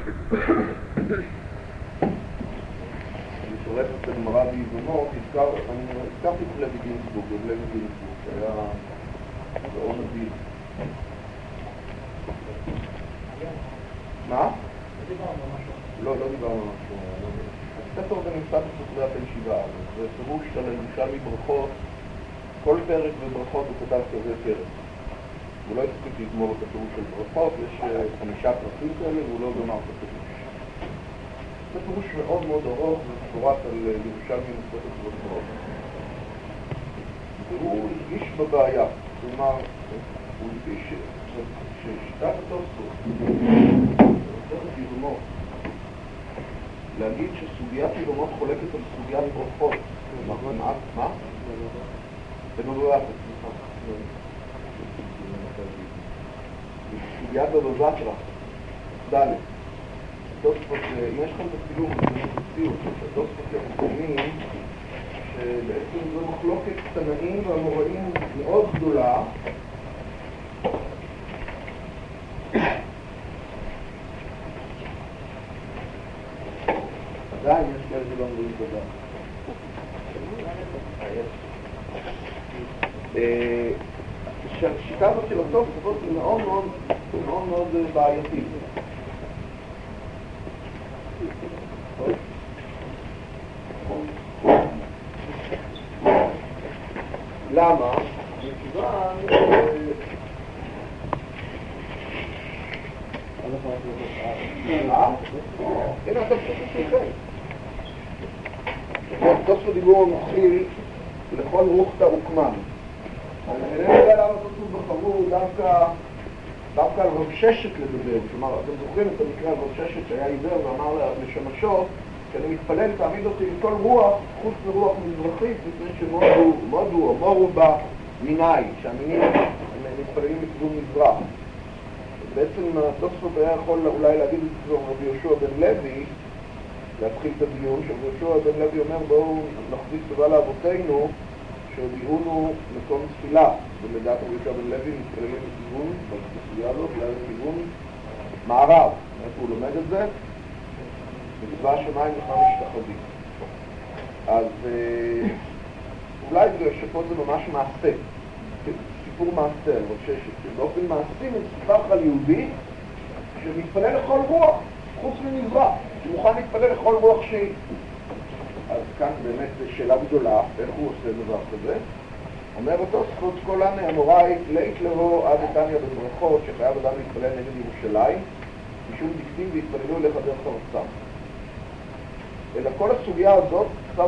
אני שולט את הגמרא ביזומות, הזכרתי את לוי גינסבורג, שהיה גאון אדיר. מה? לא דיברנו על משהו. הספר הזה נמצא בספריית הישיבה, זה פירוש של ירושלמי ברכות, כל פרק בברכות הוא כתב כזה פרק. הוא לא הספיק לגמור את הפירוש של ברכות, יש 5 פרקים כאלה והוא לא גמר את הפירוש. זה פירוש מאוד מאוד ארוך ומפורט על ירושלמי מספר ברכות. והוא הרגיש בבעיה, כלומר, הוא הרגיש ששיטת התוספות, ספר ירומות, להגיד שסוגיית ירומות חולקת על סוגיית ברכות. מה? בנובעת, סוגיית בבבטרה, ד' התוספות, אם יש לכם את הצילום, התוספות יחסונים, שבעצם זו מחלוקת תנאים והמוראים מאוד גדולה, עדיין יש כאלה שלא אומרים תודה. שהשיטה הזאת של התוספות היא מאוד מאוד בעייתית. למה? מכיוון הנה אתה פשוט מסליחן. תוספות דיבור המוכיל לכל רוחתא וקמן. אני לא יודע למה תוספות בחרו דווקא על רב ששת לדבר. כלומר, אתם זוכרים את המקרה על רב ששת שהיה עיוור ואמר לשמשו שאני מתפלל תעמיד אותי עם כל רוח חוץ מרוח מזרחית לפני שמודו או מורו בה מיני, שהמינים מתפללים מכיוון מזרח. בעצם התוספות היה יכול אולי להגיד את זה רבי יהושע בן לוי, להתחיל את הדיון, שרבי יהושע בן לוי אומר בואו נחזיק טובה לאבותינו שהודיעונו מקום תפילה, ולדעת רבי יהושע בן לוי מתפללים לכיוון, בסוגיה הזאת, לכיוון מערב. איפה הוא לומד את זה? בצבא השמיים לכם משתחווים. אז אולי זה שפה זה ממש מעשה, סיפור מעשה, אבל שבאופן מעשי מסופר על יהודי שמתפלל לכל רוח, חוץ ממזרח, שמוכן להתפלל לכל רוח שהיא. אז כאן באמת שאלה גדולה, איך הוא עושה דבר כזה? אומר אותו ספוץ קולני אמוראי, לית לבוא עד איתניה בברכות שחייב אדם להתפלל נגד ירושלים, משום דקטים והתפללו אליך דרך ארצם. אלא כל הסוגיה הזאת,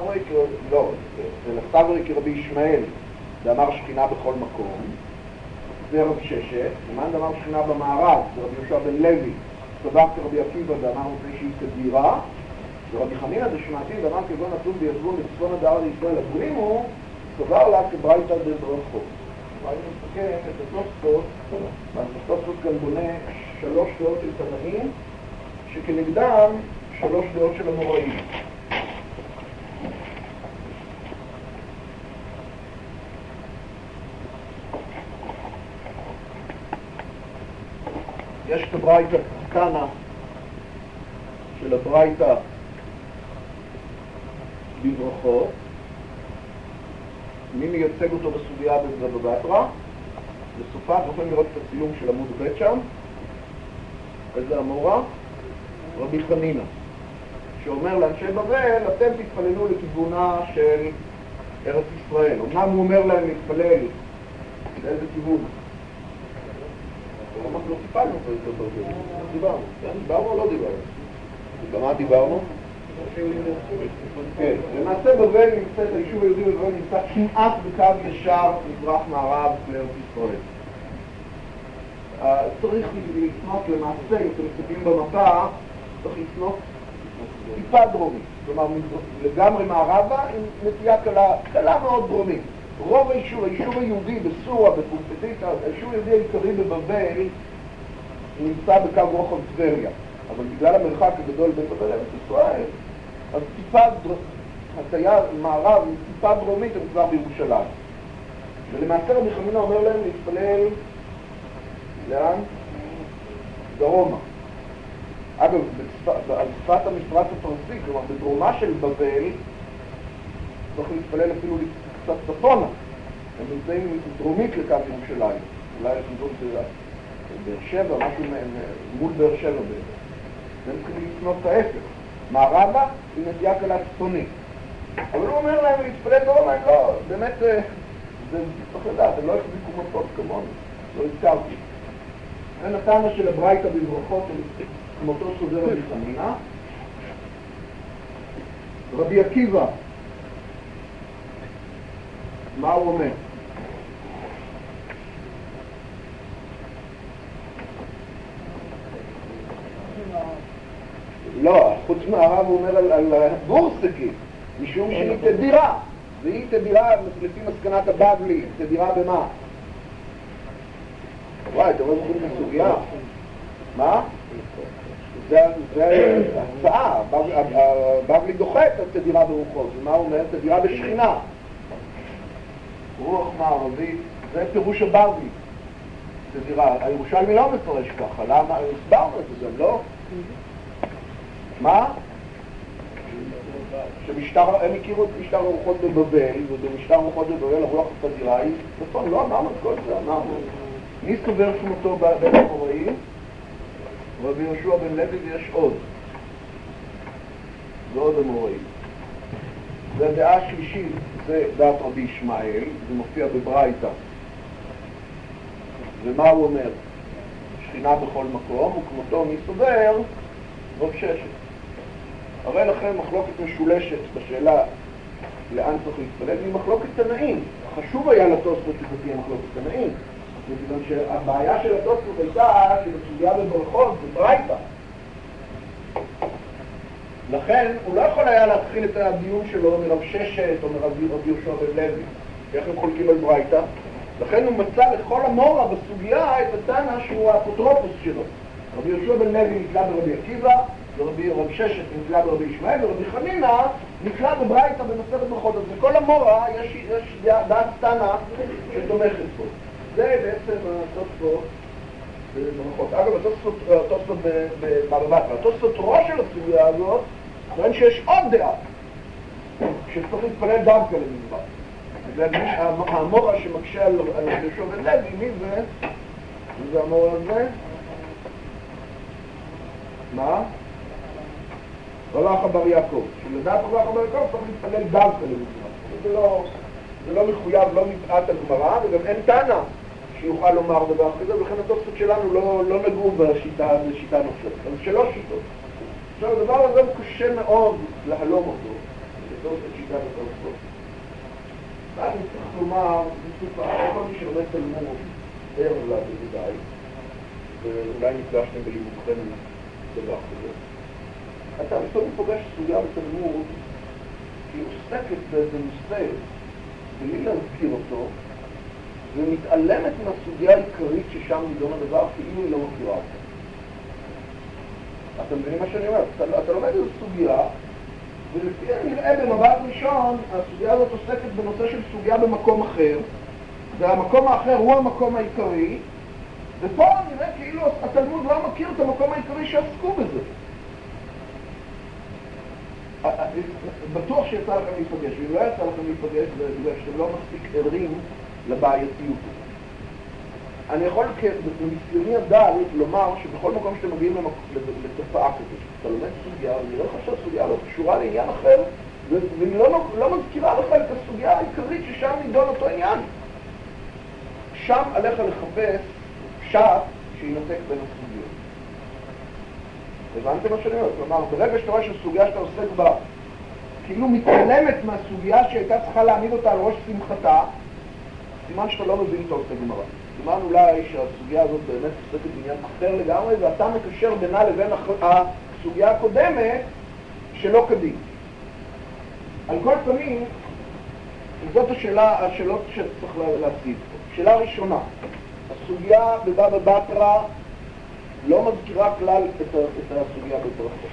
סברי כרבי ישמעאל, דאמר שכינה בכל מקום, זה רב ששת, ומן דאמר שכינה במערב, זה רבי יהושע בן לוי, סבר כרבי עקיבא, דאמר מפני שהיא כדירה, ורבי חנינא דשמעתין, דאמר כגון נתון ביזבון בצפון הדאר לישראל הגרימו, סבר לה כברייתא דברכות. ואני מסתכל את התוספות, והתוספות כאן בונה 3 דעות של תנאים, שכנגדם 3 דעות של המוראים. יש את הברייתא קנה של הברייתא בברכות. מי מייצג אותו בסוגיה בבבטרה? בסופה, אתם יכולים לראות את הצילום של עמוד ב' שם. איזה אמורה? רבי חנינא, שאומר לאנשי בבל, אתם תתפללו לכיוונה של ארץ ישראל. אמנם הוא אומר להם להתפלל לאיזה כיוון? אנחנו לא טיפלנו דיברנו. דיברנו או לא דיברנו? במה דיברנו? כן, למעשה בבל נמצאת, היישוב היהודי בבל נמצא כמעט בקו ישר מזרח-מערב לארץ ישראל. צריך לפנות למעשה, אם אתם מסתכלים במפה, צריך לפנות טיפה דרומית. כלומר, לגמרי מערבה עם נטייה קלה מאוד דרומית. רוב היישוב היהודי בסורה, בפולפדיטה, היישוב היהודי העיקרי בבבל נמצא בקו רוחב טבריה. אבל בגלל המרחק הגדול בין בבל לארץ ישראל, אז טיפה הטייה מערב, טיפה דרומית, הם כבר בירושלים. ולמעשה רבי חנינא אומר להם להתפלל לאן? דרומה. אגב, על שפת המפרץ הפרסי, כלומר בדרומה של בבל, צריך להתפלל אפילו קצת צפונה. הם נמצאים דרומית לקו ירושלים. אולי חזון זה באר שבע, משהו מול באר שבע בערך. והם צריכים לפנות את ההפך. מערבה היא נטייה קלה צפונית. אבל הוא אומר להם להתפלל דרומה, לא, באמת, זה צריך לדעת, הם לא החזיקו מפות כמונו, לא הזכרתי. זה נתנה של הברייתא בברכות, כמותו סודר רבי חנינא. רבי עקיבא, מה הוא אומר? לא, חוץ מהרב הוא אומר על בורסקי, משום שהיא תדירה, והיא תדירה לפי מסקנת הבבלי, תדירה במה? וואי, אתה רואה זוכרים את הסוגיה? מה? זה הצעה, הבבלי דוחה את התדירה ברוחות, ומה הוא אומר? תדירה בשכינה. רוח מערבית, זה פירוש הבבלי. תדירה, הירושלמי לא מפרש ככה, למה? הסברנו את זה גם, לא? מה? הם הכירו את משטר הרוחות בבבל, ובמשטר הרוחות בבבל הרוח התדירה היא, נכון, לא אמרנו את כל זה, אמרנו. מי סובר שמותו בין המוראים? רבי יהושע בן לוי ויש עוד. ועוד המוראים. והדעה השלישית זה דעת רבי ישמעאל, זה מופיע בברייתא. ומה הוא אומר? שכינה בכל מקום, וכמותו מי סובר? רוב ששת. הרי לכם מחלוקת משולשת בשאלה לאן צריך להתפלל, היא מחלוקת תנאים. חשוב היה לתוספות שזאת תהיה מחלוקת תנאים. מכיוון שהבעיה של התוספות הייתה שבסוגיה בברכות זה ברייתא. לכן הוא לא יכול היה להתחיל את הדיון שלו מרב ששת או מרב יהושע בן לוי, איך הם חולקים על ברייתא. לכן הוא מצא לכל המורה בסוגיה את התנא שהוא האפוטרופוס שלו. רבי יהושע בן לוי נתלה ברבי עקיבא, רב ששת נתלה ברבי ישמעאל, ורבי חנינא נתלה בברייתא במסכת ברכות. אז לכל המורה יש דעת תנא שתומכת בו. זה בעצם התוספות בברכות. אגב, התוספות בבבא בתרא. התוספות ראש של הסוגיה הזאת, טוען שיש עוד דעה, שצריך להתפלל דווקא למזבח. המורה שמקשה על יהושע בן לוי, מי זה? מי זה המורה הזה? מה? רבח בר יעקב. שלדעת רבח בר יעקב צריך להתפלל דווקא למזבח. זה לא מחויב, לא מפאת הגמרא, וגם אין תנא שיוכל לומר דבר כזה, ולכן התוספות שלנו לא נגעו בשיטה נוספת. אז שלוש שיטות. עכשיו, הדבר הזה הוא קשה מאוד להלום אותו, לתוך את שיטת התוספות. ואז אני צריך לומר, כל מי שלומד תלמוד, ער לה בוודאי, ואולי נפגשתם בלימודכם דבר כזה. אתה לפעמים פוגש סוגיה בתלמוד, שהיא עוסקת באיזה נושא, בלי להזכיר אותו, ומתעלמת מהסוגיה העיקרית ששם נידון הדבר, כאילו היא לא מכירה אותה. אתם מבינים מה שאני אומר? אתה לומד איזו סוגיה, ולפי הנראה במבט ראשון, הסוגיה הזאת עוסקת בנושא של סוגיה במקום אחר, והמקום האחר הוא המקום העיקרי, ופה נראה כאילו התלמוד לא מכיר את המקום העיקרי שעסקו בזה. בטוח שיצא לכם להיפגש, ואם לא יצא לכם להיפגש, זה בגלל שאתם לא מספיק ערים לבעייתיות. אני יכול בניסיוני הדל לומר שבכל מקום שאתם מגיעים לתופעה כזאת, אתה לומד סוגיה, ואני לא חושב שהסוגיה לא קשורה לעניין אחר, והיא לא מזכירה לך את הסוגיה העיקרית ששם נידון אותו עניין. שם עליך לחפש פשט שינתק בין הסוגיות. הבנתם מה שאני אומר? כלומר, ברגע שאתה רואה שהסוגיה שאתה עוסק בה כאילו מתעלמת מהסוגיה שהייתה צריכה להעמיד אותה על ראש שמחתה, סימן שאתה לא מבין טוב את הגמרא. סימן אולי שהסוגיה הזאת באמת עוסקת בעניין אחר לגמרי, ואתה מקשר בינה לבין הסוגיה הקודמת שלא כדין. על כל פנים, זאת השאלות שצריך להציג פה. שאלה ראשונה, הסוגיה בבבא בתרא לא מזכירה כלל את הסוגיה בברכות.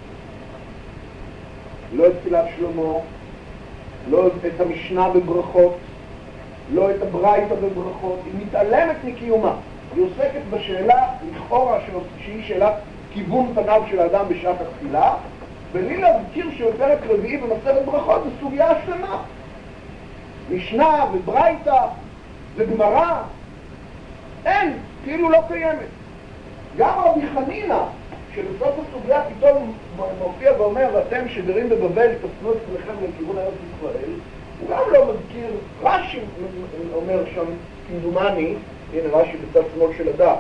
לא את תפילת שלמה, לא את המשנה בברכות, לא את הברייתא בברכות. היא מתעלמת מקיומה. היא עוסקת בשאלה לכאורה שהיא שאלה כיוון פניו של האדם בשעת התפילה, בלי להזכיר שבפרק רביעי במסכת ברכות זו סוגיה שלמה. משנה וברייתא וגמרא, אין, כאילו לא קיימת. גם רבי חנינא, שבסוף הסוגיה פתאום מופיע ואומר, ואתם שגרים בבבל תפנו את עצמכם לכיוון ארץ ישראל, הוא גם לא מזכיר, רש"י אומר שם, כמדומני, הנה רש"י בצד שמאל של הדף,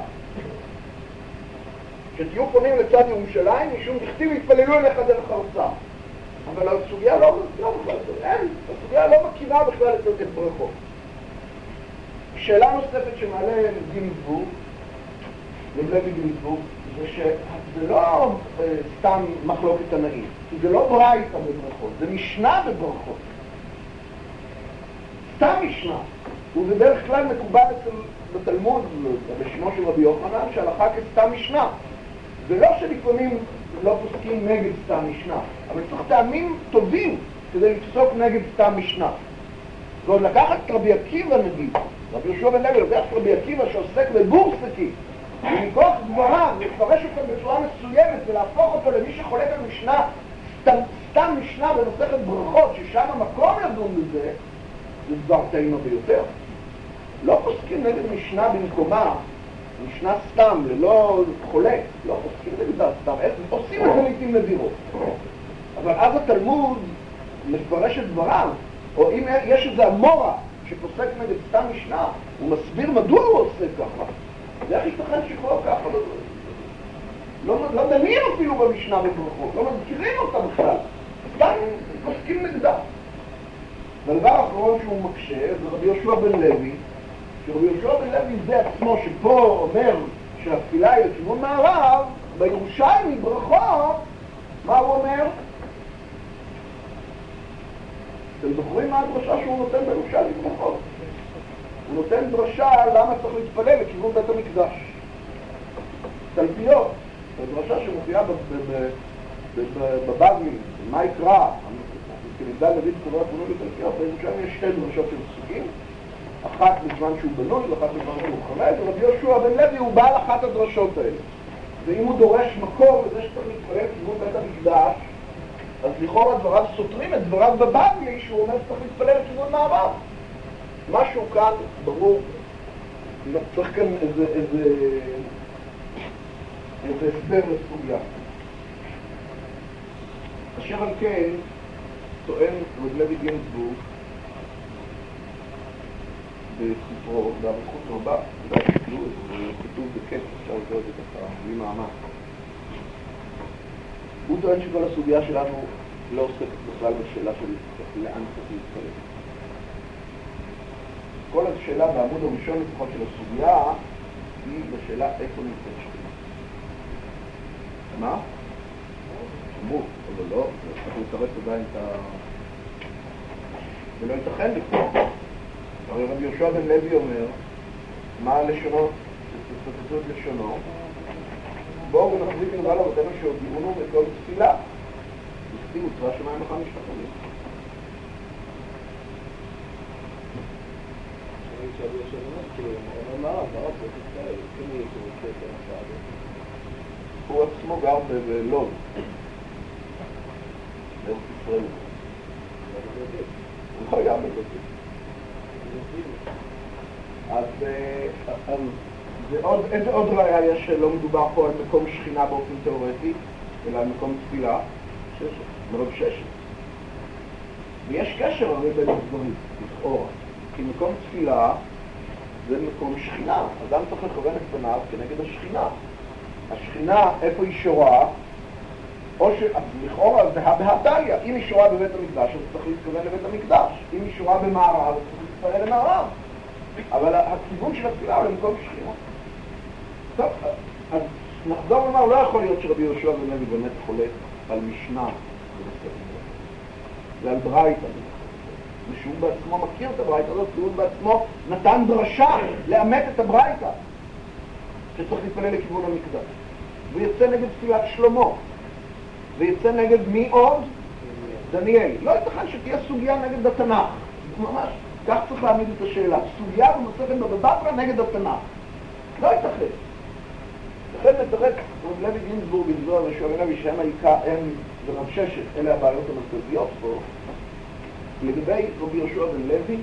שתהיו פונים לצד ירושלים, משום דכתיב יתפללו אליך דרך ארצה. אבל הסוגיה לא בכלל, אין, הסוגיה לא מכירה בכלל את ברכות. שאלה נוספת שמעלה גינזבורג, לוי גינזבורג, זה שזה לא סתם מחלוקת תנאית, זה לא ברייתא בברכות, זה משנה בברכות. סתם משנה, ובדרך כלל מקובל בתלמוד, בשמו של רבי יוחנן, שהלכה כסתם משנה. זה לא שלפעמים לא פוסקים נגד סתם משנה, אבל צריך טעמים טובים כדי לפסוק נגד סתם משנה. ועוד לקחת את רבי עקיבא נגיד, רבי יהושע בן לוי לוקח את רבי עקיבא שעוסק בבורסקי, ומכוח דבריו לפרש אותו בצורה מסוימת ולהפוך אותו למי שחולק על משנה, סתם משנה במסכת ברכות, ששם המקום לדון בזה, זה דבר טעימה ביותר. לא פוסקים נגד משנה במקומה, משנה סתם, ללא חולק, לא פוסקים נגד סתם, עושים את זה לעתים נדירות. אבל אז התלמוד מפרש את דבריו, או אם יש איזה אמורה שפוסק נגד סתם משנה, הוא מסביר מדוע הוא עושה ככה. זה איך ייתכן שקורה ככה? לא דנים אפילו במשנה בברכות, לא מזכירים אותה בכלל, סתם פוסקים נגדה. והדבר האחרון שהוא מקשה זה רבי יהושע בן לוי, שרבי יהושע בן לוי זה עצמו שפה אומר שהתפילה היא לכיוון מערב, בירושלמי ברכות, מה הוא אומר? אתם זוכרים מה הדרשה שהוא נותן בירושלמי ברכות? הוא נותן דרשה למה צריך להתפלל לכיוון בית המקדש. תלפיות, הדרשה שמופיעה בבבלי, מה יקרא? כנדע דוד קורא פונו לתלפיות, בירושלמי יש שתי דרשות של סוגים, אחת בזמן שהוא בנוי ואחת בזמן שהוא חמד, ורבי יהושע בן לוי הוא בעל אחת הדרשות האלה. ואם הוא דורש מקור לזה שצריך להתפלל לכיוון בית המקדש, אז לכאורה דבריו סותרים את דבריו בבבלי שהוא אומר שצריך להתפלל לכיוון מערב. משהו כאן ברור, צריך כאן איזה הסבר לסוגיה. אשר על כן טוען רב לוי גינזבורג בספרו, באריכות רבה, זה כתוב בקט, אפשר לקרוא את זה ככה, בלי מאמץ. הוא טוען שכל הסוגיה שלנו לא עוסקת בכלל בשאלה של לאן צריך להתפלל. כל השאלה בעמוד הראשון לפחות של הסוגיה היא בשאלה איפה נמצאת שכינה. מה? שמות, אבל לא, אנחנו נצטרף עדיין את ה... זה לא ייתכן לפני. הרי רבי יהושע בן לוי אומר, מה הלשונות? תצטטו את לשונו. בואו ונחזיק נראה לרותינו שהודיעונו מכל תפילה. וכתיב וצרה שמיים לך משתחלים. הוא עצמו גר בלוד, בארץ ישראל. הוא לא היה בלוד. אז איזה עוד ראיה יש שלא מדובר פה על מקום שכינה באופן תיאורטי, אלא על מקום תפילה? מרוב ששת. ויש קשר הרי בין הדברים, לכאורה. כי מקום תפילה זה מקום שכינה. אדם צריך לכוון את פניו כנגד השכינה. השכינה, איפה היא שורה? או שלכאורה זה בהדליה. אם היא שורה בבית המקדש, אז צריך להתכוון לבית המקדש. אם היא שורה במערב, אז צריך להתפלל למערב. אבל הכיוון של התפילה הוא למקום שכינה. טוב, אז נחזור לומר, לא יכול להיות שרבי יהושע בן לוי באמת חולק על משנה ועל ברייתא. ושהוא בעצמו מכיר את הברייתא הזאת, והוא בעצמו נתן דרשה לאמת את הברייתא שצריך להתפלל לכיוון המקדש. ויצא נגד תפילת שלמה. ויצא נגד מי עוד? דניאל. לא ייתכן שתהיה סוגיה נגד התנ"ך. ממש, כך צריך להעמיד את השאלה. סוגיה במסכת בבא בתרא נגד התנ"ך. לא ייתכן. לכן מתרץ רב לוי גינזבורג בזוהר ושואל לוי שהם העיקר, הם ורב ששת, אלה הבעיות המרכזיות פה. לגבי רבי יהושע בן לוי,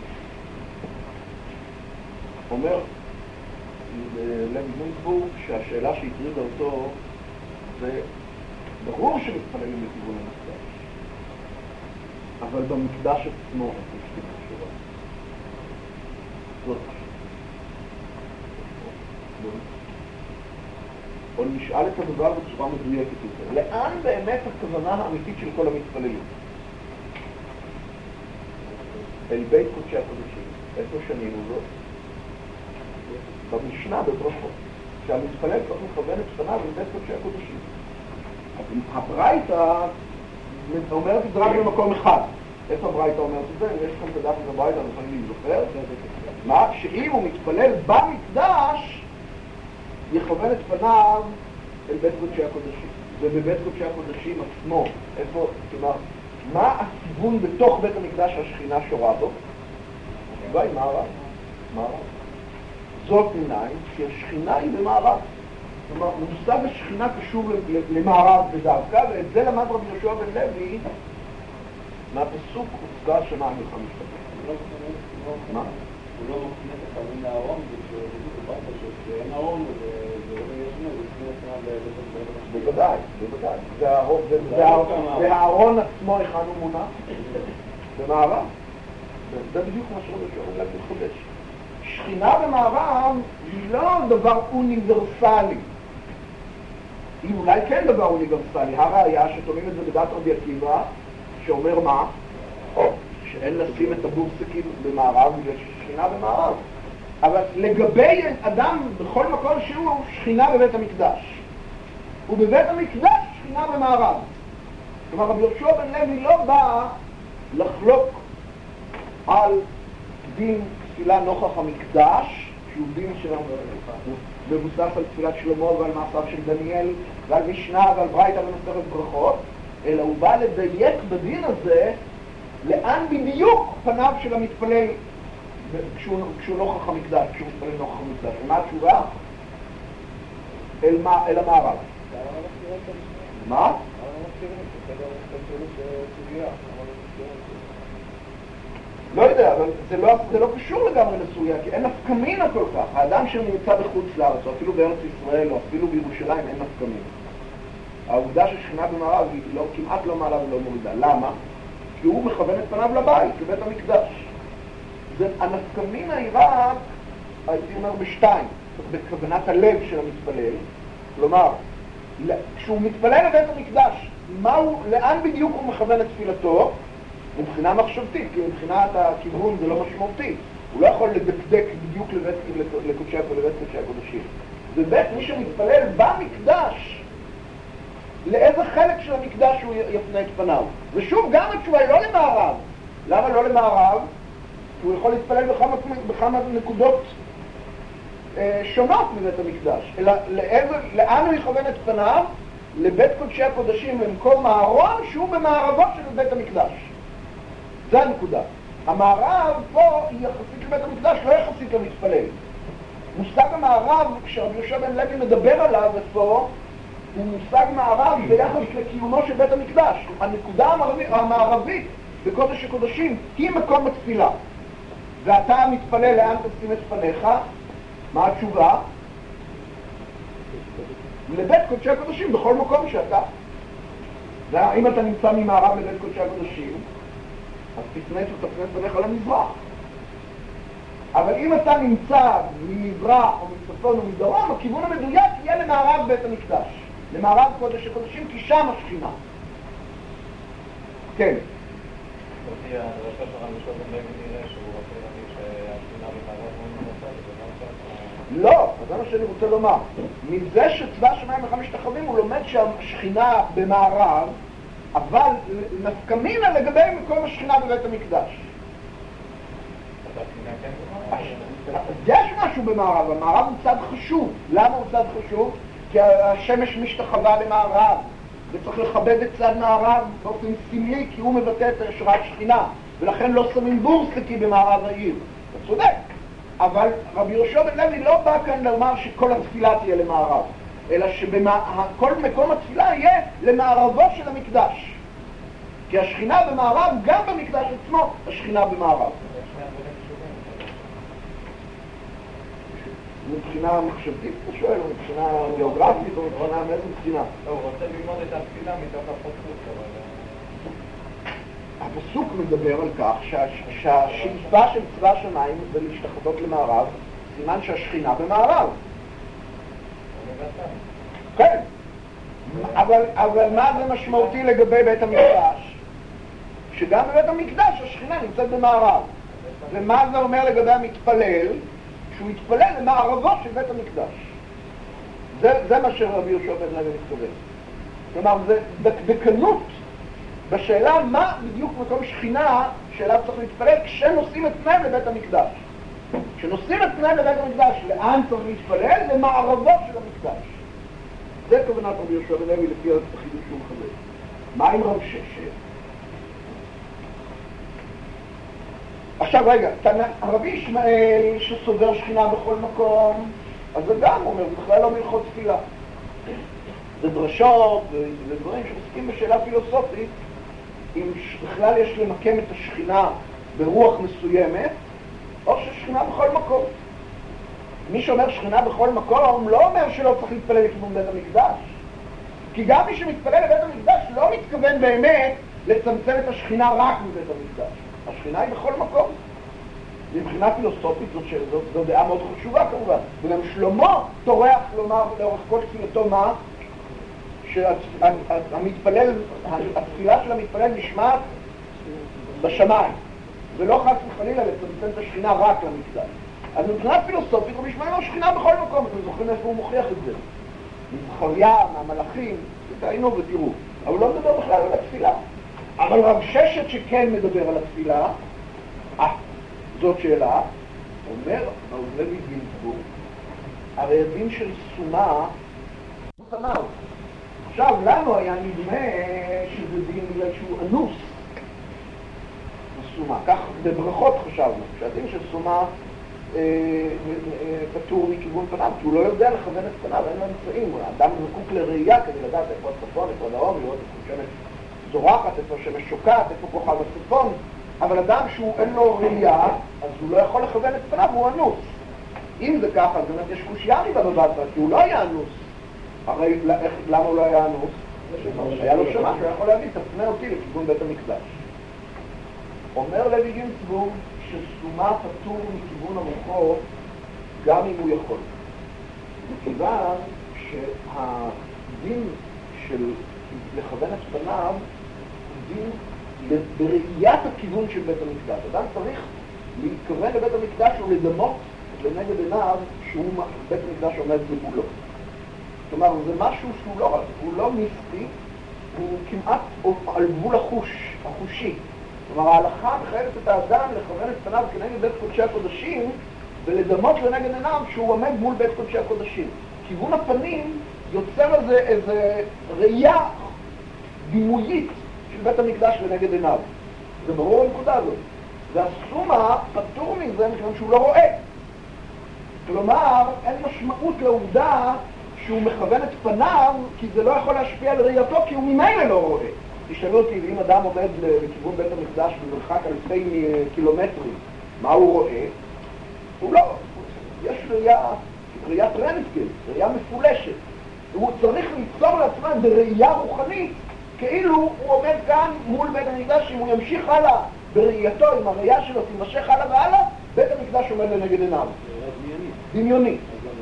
אומר לוי גינזבורג שהשאלה שהטרידה אותו זה ברור שמתפללים לכיוון המקדש, אבל במקדש עצמו יש תפילה שורה. זאת או נשאל את הדבר בצורה מדויקת יותר. לאן באמת הכוונה האמיתית של כל המתפללים? אל בית קודשי הקודשים. איפה שנינו זאת? במשנה בברכות. שהמתפלל צריך לכוון את פניו אל בית קודשי הקודשים. אז הברייתא אומרת את זה רק במקום אחד. איפה הברייתא אומרת את זה? יש כאן את הדף את הברייתא, אנחנו יכולים להיזוכר. מה? שאם הוא מתפלל במקדש, יכוון את פניו אל בית קודשי הקודשים. ובבית קודשי הקודשים עצמו, איפה, כלומר, מה הכיוון בתוך בית המקדש שהשכינה שורה בו? התשובה היא מערב. מערב. זאת מנין, כי השכינה היא במערב. כלומר, מושג השכינה קשור למערב בדווקא, ואת זה למד רבי יהושע בן לוי מהפסוק הוצגה שמיים וחמישה. מה? הוא לא מפנה את הכוון לארון, שאין ארון, בוודאי, בוודאי. והארון עצמו היכן הוא מונח? במערב. זה בדיוק מה שרבי יהושע בן לוי מתחדש. שכינה במערב היא לא דבר אוניברסלי. היא אולי כן דבר אוניברסלי. הראיה שתולים את זה בדעת רבי עקיבא, שאומר מה? שאין לשים את הבורסקים במערב בגלל שכינה במערב. אבל לגבי אדם בכל מקום שהוא שכינה בבית המקדש. ובבית המקדש שכינה במערב. כלומר רבי יהושע בן לוי לא בא לחלוק על דין תפילה נוכח המקדש, שהוא דין שלנו מבוסס על תפילת שלמה ועל מעשיו של דניאל ועל משנה ועל ברייתא ומסכת ברכות, אלא הוא בא לדייק בדין הזה לאן בדיוק פניו של המתפלל כשהוא נוכח המקדש, כשהוא מתפלל נוכח המקדש. ומה התשובה? אל המערב. מה? לא יודע, אבל זה לא קשור לגמרי לסוגיה, כי אין נפקמינה כל כך. האדם שנמצא בחוץ לארץ, או אפילו בארץ ישראל, או אפילו בירושלים, אין נפקמינה. העובדה ששכינה במערב היא כמעט לא מעלה ולא מורידה. למה? כי הוא מכוון את פניו לבית, לבית המקדש. הנפקמינה היא רק, הייתי אומר, בשתיים, בכוונת הלב של המתפלל. כלומר, כשהוא מתפלל לבית המקדש, לאן בדיוק הוא מכוון את תפילתו? מבחינה מחשבתית, כי מבחינת הכיוון זה לא משמעותי. הוא לא יכול לדקדק בדיוק לבית קודשי הקודשים. ובית מי שמתפלל במקדש, לאיזה חלק של המקדש הוא יפנה את פניו. ושוב, גם התשובה היא לא למערב. למה לא למערב? כי הוא יכול להתפלל בכמה נקודות שונות מבית המקדש. אלא לאן הוא יכוון את פניו? לבית קודשי הקודשים במקום הארון שהוא במערבו של בית המקדש. זה הנקודה. המערב פה היא יחסית לבית המקדש, לא יחסית למתפלל. מושג המערב, כשרבי יהושע בן לוי מדבר עליו פה, הוא מושג מערב ביחס לקיומו של בית המקדש. הנקודה המערבית בקודש הקודשים היא מקום התפילה. ואתה מתפלל לאן תשים את פניך? מה התשובה? לבית קודשי הקודשים בכל מקום שאתה. אם אתה נמצא ממערב לבית קודשי הקודשים, אז תפנה את פניך למזרח. אבל אם אתה נמצא ממזרח או מצפון או מדרום, הכיוון המדויק יהיה למערב בית המקדש. למערב קודש הקודשים, כי שם השכינה. כן. אותי הדרשה שלך לשאול בן לוי נראה שהוא רוצה להגיד שהשכינה במערב הוא נמצא, לא, זה מה שאני רוצה לומר. מזה שצבא שמיים וחמשת הכוכבים הוא לומד שהשכינה במערב, אבל נפקמינה לגבי מקום השכינה בבית המקדש. יש משהו במערב, המערב הוא צד חשוב. למה הוא צד חשוב? כי השמש משתחווה למערב, וצריך לכבד את צד מערב באופן סמלי, כי הוא מבטא את השראת שכינה, ולכן לא שמים בורסקי במערב העיר. אתה צודק. אבל רבי יהושע בן לוי לא בא כאן לומר שכל התפילה תהיה למערב. אלא שכל מקום התפילה יהיה למערבו של המקדש. כי השכינה במערב, גם במקדש עצמו, השכינה במערב. מבחינה מחשבתית, אתה שואל, או מבחינה גיאוגרפית, או מבחינה מאיזה מבחינה? לא, הוא רוצה ללמוד את התפילה מתוך הפסוק, אבל... הפסוק מדבר על כך שהשאיפה של צבא השמיים זה להשתחוות למערב, סימן שהשכינה במערב. כן, אבל מה זה משמעותי לגבי בית המקדש? שגם בבית המקדש השכינה נמצאת במערב. ומה זה אומר לגבי המתפלל? שהוא יתפלל למערבו של בית המקדש. זה מה שרבי יהושע בן לוי מתכוון. כלומר, זה דקדקנות בשאלה מה בדיוק מקום שכינה שאליו צריך להתפלל כשנושאים את פניהם לבית המקדש. כשנושאים את פניהם לבית המקדש, לאן צריך להתפלל? למערבו של המקדש. זה כוונת רבי יהושע בן לוי לפי החידוש שהוא מחבר. מה עם רב ששת? עכשיו רגע, הרבי ישמעאל שסובר שכינה בכל מקום, אז זה גם אומר, זה בכלל לא מלכות תפילה. זה דרשות ודברים שעוסקים בשאלה פילוסופית, אם בכלל יש למקם את השכינה ברוח מסוימת, או ששכינה בכל מקום. מי שאומר שכינה בכל מקום לא אומר שלא צריך להתפלל לכיוון בית המקדש. כי גם מי שמתפלל לבית המקדש לא מתכוון באמת לצמצם את השכינה רק בבית המקדש. השכינה היא בכל מקום. מבחינה פילוסופית זו דעה מאוד חשובה כמובן. וגם שלמה טורח לומר לאורך כל תפילתו מה? שהתפילה של המתפלל נשמעת בשמיים. ולא חס וחלילה לצמצם את השכינה רק למקדש. אז מבחינה פילוסופית הוא נשמע לו שכינה בכל מקום. אתם זוכרים איפה הוא מוכיח את זה? מזכריה, מהמלאכים, תתעיינו ותראו. אבל הוא לא מדבר בכלל על התפילה. אבל רב ששת שכן מדבר על התפילה, זאת שאלה, אומר לוי גינזבורג, הרי הדין של סומה הוא תנאו. עכשיו, לנו היה נדמה שזה דין בגלל שהוא אנוס בסומה. כך בברכות חשבנו, שהדין של סומה פטור מכיוון פניו, כי הוא לא יודע לכוון את פניו, אין לו אמצעים. האדם זקוק לראייה כדי לדעת איפה הצפון, איפה הדרום, לראות איפה שמש זורחת, איפה שמש שוקעת, איפה כוכב הצפון. אבל אדם שהוא אין לו ראייה, אז הוא לא יכול לכוון את פניו, הוא אנוס. אם זה ככה, אז באמת יש קושיה מבבא בתרא, כי הוא לא היה אנוס. הרי למה הוא לא היה אנוס? היה לו שמע שהוא יכול להגיד, תפנה אותי לכיוון בית המקדש. אומר לוי גינזבורג שסומה פטור מכיוון המוחו גם אם הוא יכול. מכיוון שהדין של לכוון את פניו הוא דין בראיית הכיוון של בית המקדש. אדם צריך להתכוון לבית המקדש ולדמות לנגד עיניו שהוא בית המקדש עומד במולו. כלומר, זה משהו שהוא לא מיסטי, הוא כמעט על גבול החושי. כלומר, ההלכה מחייבת את האדם לכוון את פניו כנגד בית קודשי הקודשים ולדמות לנגד עיניו שהוא עומד מול בית קודשי הקודשים. כיוון הפנים יוצר איזה ראייה דימויית של בית המקדש לנגד עיניו. זה ברור הנקודה הזאת. והסומה פטור מזה מכיוון שהוא לא רואה. כלומר, אין משמעות לעובדה שהוא מכוון את פניו, כי זה לא יכול להשפיע על ראייתו, כי הוא ממילא לא רואה. תשאלו אותי, ואם אדם עובד לכיוון בית המקדש במרחק אלפי קילומטרים, מה הוא רואה? הוא לא. יש ראיית רנטגן, ראייה מפולשת. הוא צריך ליצור לעצמו בראייה רוחנית, כאילו הוא עומד כאן מול בית המקדש, אם הוא ימשיך הלאה בראייתו, עם הראייה שלו תימשך הלאה והלאה, בית המקדש עומד לנגד עיניו. דמיוני.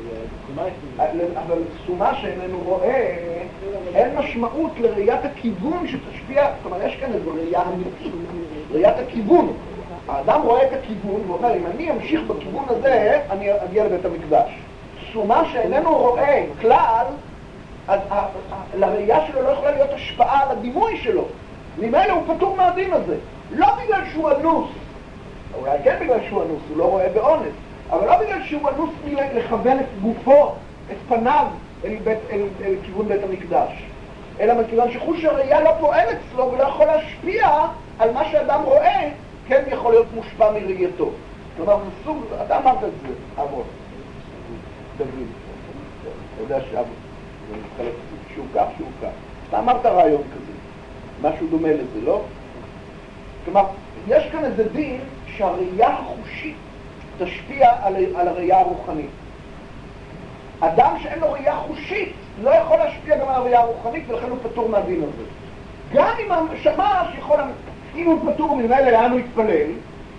אבל סומה שאיננו רואה, אין משמעות לראיית הכיוון שתשפיע, זאת אומרת, יש כאן איזו ראייה אמיתית, ראיית הכיוון. האדם רואה את הכיוון ואומר, אם אני אמשיך בכיוון הזה, אני אגיע לבית המקדש. סומה שאיננו רואה כלל, אז לראייה שלו לא יכולה להיות השפעה על הדימוי שלו. ממילא הוא פטור מהדין הזה. לא בגלל שהוא אנוס, אולי כן בגלל שהוא אנוס, הוא לא רואה באונס, אבל לא בגלל שהוא אנוס לכוון את גופו, את פניו אל כיוון בית המקדש. אלא מכיוון שחוש הראייה לא פועל אצלו ולא יכול להשפיע על מה שאדם רואה, כן יכול להיות מושפע מראייתו. כלומר, זה סוג, אתה אמרת את זה, עמוס. דוד. אתה יודע שעמוס. חלק שהוא כך, שהוא כך. אתה אמרת רעיון כזה, משהו דומה לזה, לא? כלומר, יש כאן איזה דין שהראייה החושית תשפיע על הראייה הרוחנית. אדם שאין לו ראייה חושית לא יכול להשפיע גם על הראייה הרוחנית, ולכן הוא פטור מהדין הזה. גם אם השמש יכול, אם הוא פטור ממילא לאן הוא יתפלל,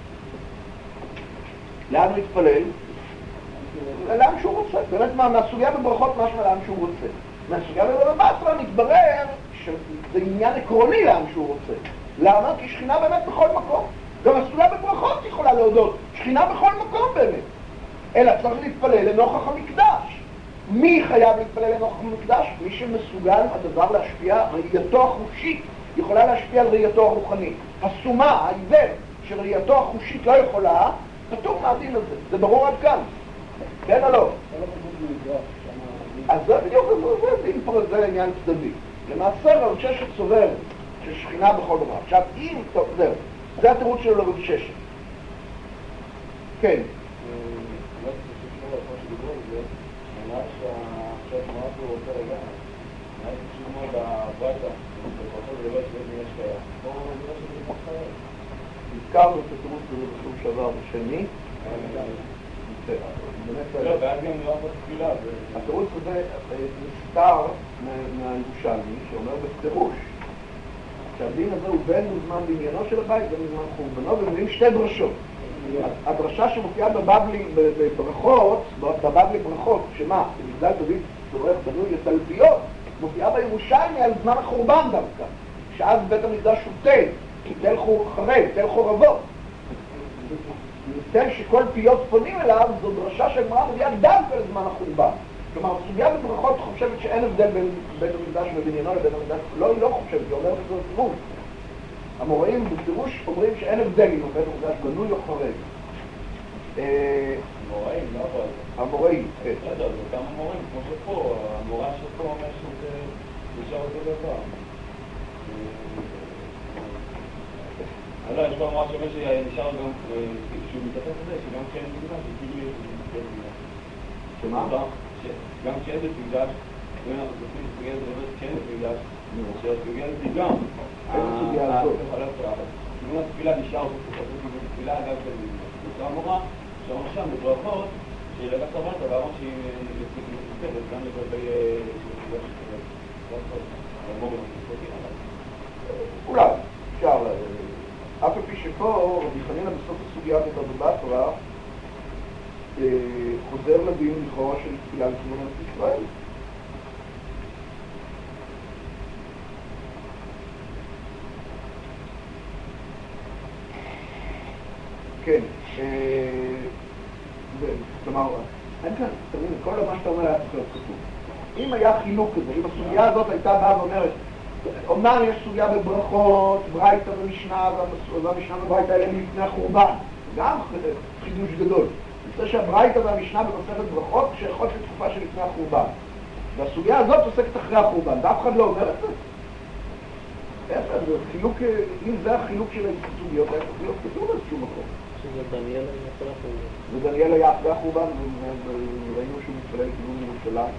לאן הוא יתפלל? לאן שהוא רוצה. באמת מהסוגיה בברכות משמע לאן שהוא רוצה. מהסוגיה בבבא בתרא מתברר שזה עניין עקרוני לאן שהוא רוצה. למה? כי שכינה באמת בכל מקום. גם הסוגיה בברכות יכולה להודות. שכינה בכל מקום באמת. אלא צריך להתפלל לנוכח המקדש. מי חייב להתפלל לנוכח המקדש? מי שמסוגל הדבר להשפיע, ראייתו החושית יכולה להשפיע על ראייתו הרוחנית. הסומה, העיוור, שראייתו החושית לא יכולה, פטור מהדין הזה. זה ברור עד כאן. כן או לא? אז זה בדיוק, זה עניין צדדי. למעשה רב ששת סובר ששכינה בכל דבר. עכשיו, אם, טוב, זהו, זה התירוץ שלו לרב ששת. כן. ממש שהתמונות הוא רוצה רגע, ממש שמו בברטה, ובכל זה לא שבאת מי השקעה. פה לא שבאת מי השקעה. הזכרנו את התירוץ הזה בשום שעבר בשני. לא, ואז גם לא בתפילה. התירוץ הזה נסתר מהירושלמי, שאומר בפירוש שהדין הזה הוא בין מוזמן בעניינו של הבית ובין מוזמן חורבנו, ומביאים שתי דרשות. הדרשה שמופיעה בבבלי בברכות, בבבלי ברכות, שמה? במגדל דוד צורך בנוי לתלפיות, מופיעה בירושלמי על זמן החורבן דווקא, שאז בית המקדש הוא תל חרב, תל חורבות. ניתן שכל פיות פונים אליו, זו דרשה שהגמרא מביאה דווקא לזמן החורבן. כלומר, הסוגיה בברכות חושבת שאין הבדל בין בית המקדש ובניינו לבית המקדש, לא, היא לא חושבת, היא אומרת שזה סיבוב. המוראים בפירוש אומרים שאין הבדל אם בית המקדש בנוי או חרב. המוראים, לא אבל. המוראים, כן. לא יודע, זה כמה מורים, כמו שפה, המורה שפה אומר שזה נשאר אותו דבר. לא, יש פה אמרה שאומר שנשאר גם, שהוא מתייחס לזה, שגם כשאין בגלל, שכאילו יש בגלל בגלל. שמה? גם כשאין בגלל, אם אנחנו צריכים לסוגיה לדבר כשאין בגלל, שהסוגיה זה גם. איזה סוגיה הזאת? אם התפילה נשאר בתפילה אגב של אותה המורה, שאומר שם בברכות, שהיא לגעת הברטה, ואמר שהיא מסתכלת גם לגבי אולי, אפשר, אף על פי שפה רבי חנינא בסוף הסוגיה בבבא בתרא חוזר לדין לכאורה של תפילה לציון ארץ ישראל. כן, כלומר, אין כאן, תמיד, כל מה שאתה אומר היה צריך להיות כתוב. אם היה חילוק כזה, אם הסוגיה הזאת הייתה באה ואומרת, אומנם יש סוגיה בברכות, ברייתא ומשנה, והמשנה וברייתא האלה לפני החורבן, גם חידוש גדול. אני חושב שהברייתא והמשנה במסכת ברכות שייכות לתקופה של לפני החורבן. והסוגיה הזאת עוסקת אחרי החורבן, ואף אחד לא אומר את זה. איך זה? חילוק, אם זה החילוק של הסוגיות, היה צריך להיות כתוב באיזשהו מקום. שזה דניאל היה אחרי החורבן. ודניאל היה אחרי החורבן, וראינו שהוא מתפלל לכיוון ירושלים.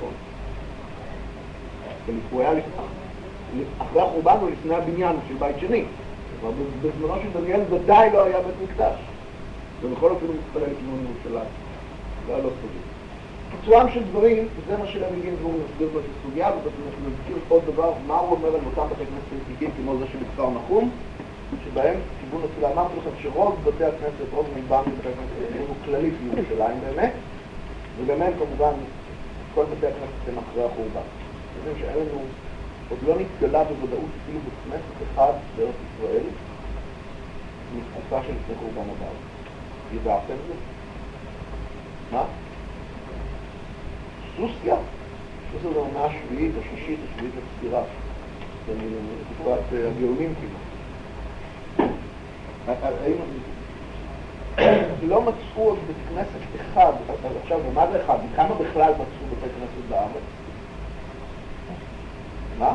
הוא היה אחרי החורבן או לפני הבניין של בית שני. בזמנו של דניאל ודאי לא היה בית מקדש. ובכל אופן הוא מתפלל לכיוון ירושלים. זה היה לא סוגי. קיצורם של דברים, זה מה שלהם מגיעים והוא מסביר פה את הסוגיה, ואנחנו נזכיר עוד דבר, מה הוא אומר על אותם בתי כנסת עתיקים כמו זה שבכפר נחום, שבהם כיוון התפילה, אמרתי לכם שרוב בתי הכנסת, רוב מלבם בתי הכנסת, הוא כללית בירושלים באמת, וגם הם כמובן, כל בתי הכנסת הם אחרי החורבן. יודעים שאין לנו, עוד לא נתגלה בוודאות אפילו בכנסת אחד בארץ ישראל, מתקופה של לפני חורבן הבא. ידעתם זה? מה? סוסיה? סוסיה זה המאה השביעית, השישית, השביעית לספירה. זה מתקופת הגאונים כאילו. לא מצאו עוד בית כנסת אחד, עכשיו, ומה זה אחד? כמה בכלל מצאו בית כנסת בארץ? מה?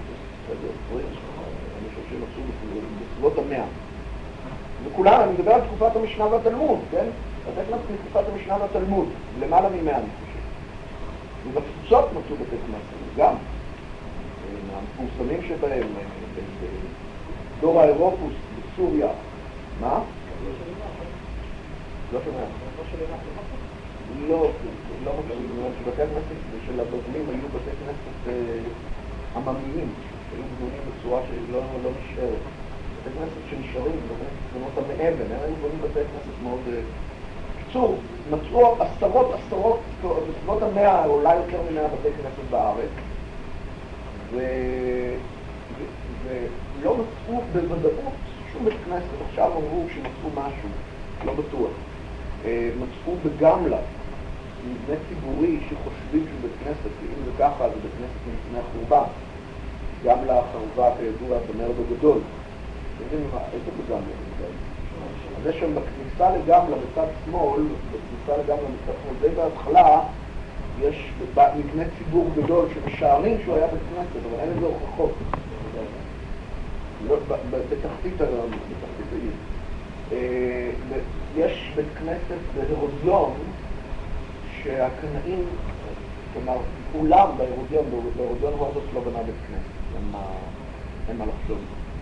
אני חושב שהם מצאו בסביבות המאה. וכולם, אני מדבר על תקופת המשנה והתלמוד, כן? בית כנסת מתקופת המשנה והתלמוד, למעלה ממאה אני חושב. ובתפוצות מצאו בתי כנסת, גם. המפורסמים שבהם, דור האירופוס בסוריה. מה? לא שומע. לא מקשיב, שבתי הכנסת של הבבלים היו בתי כנסת עממיים, היו בנויים בצורה שלא נשארת. בתי כנסת שנשארים, בנות המאבן, הם היו בנויים בתי כנסת מאוד... בקיצור, מצאו עשרות, בסביבות 100, אולי יותר מ100 בתי כנסת בארץ, ולא מצאו בוודאות שום בית כנסת. עכשיו אמרו שמצאו משהו, לא בטוח. מצאו בגמלה, מבנה ציבורי שחושבים שהוא בית כנסת, ואם זה ככה, זה בית כנסת מפני החורבן. גמלה החרבה כידוע במרד הגדול. יודעים מה, איזה בגמלה? אז יש שם בכניסה לגמלה בצד שמאל, בכניסה לגמלה בצד שמאל, די בהתחלה, יש מבנה ציבור גדול שמשערים שהוא היה בית כנסת, אבל אין לזה הוכחות. בתחתית העיר. יש בית כנסת בהרודיון, שהקנאים, כלומר, כולם בהרודיון הורדוס לא בנה בית כנסת, אין מה לחשוב.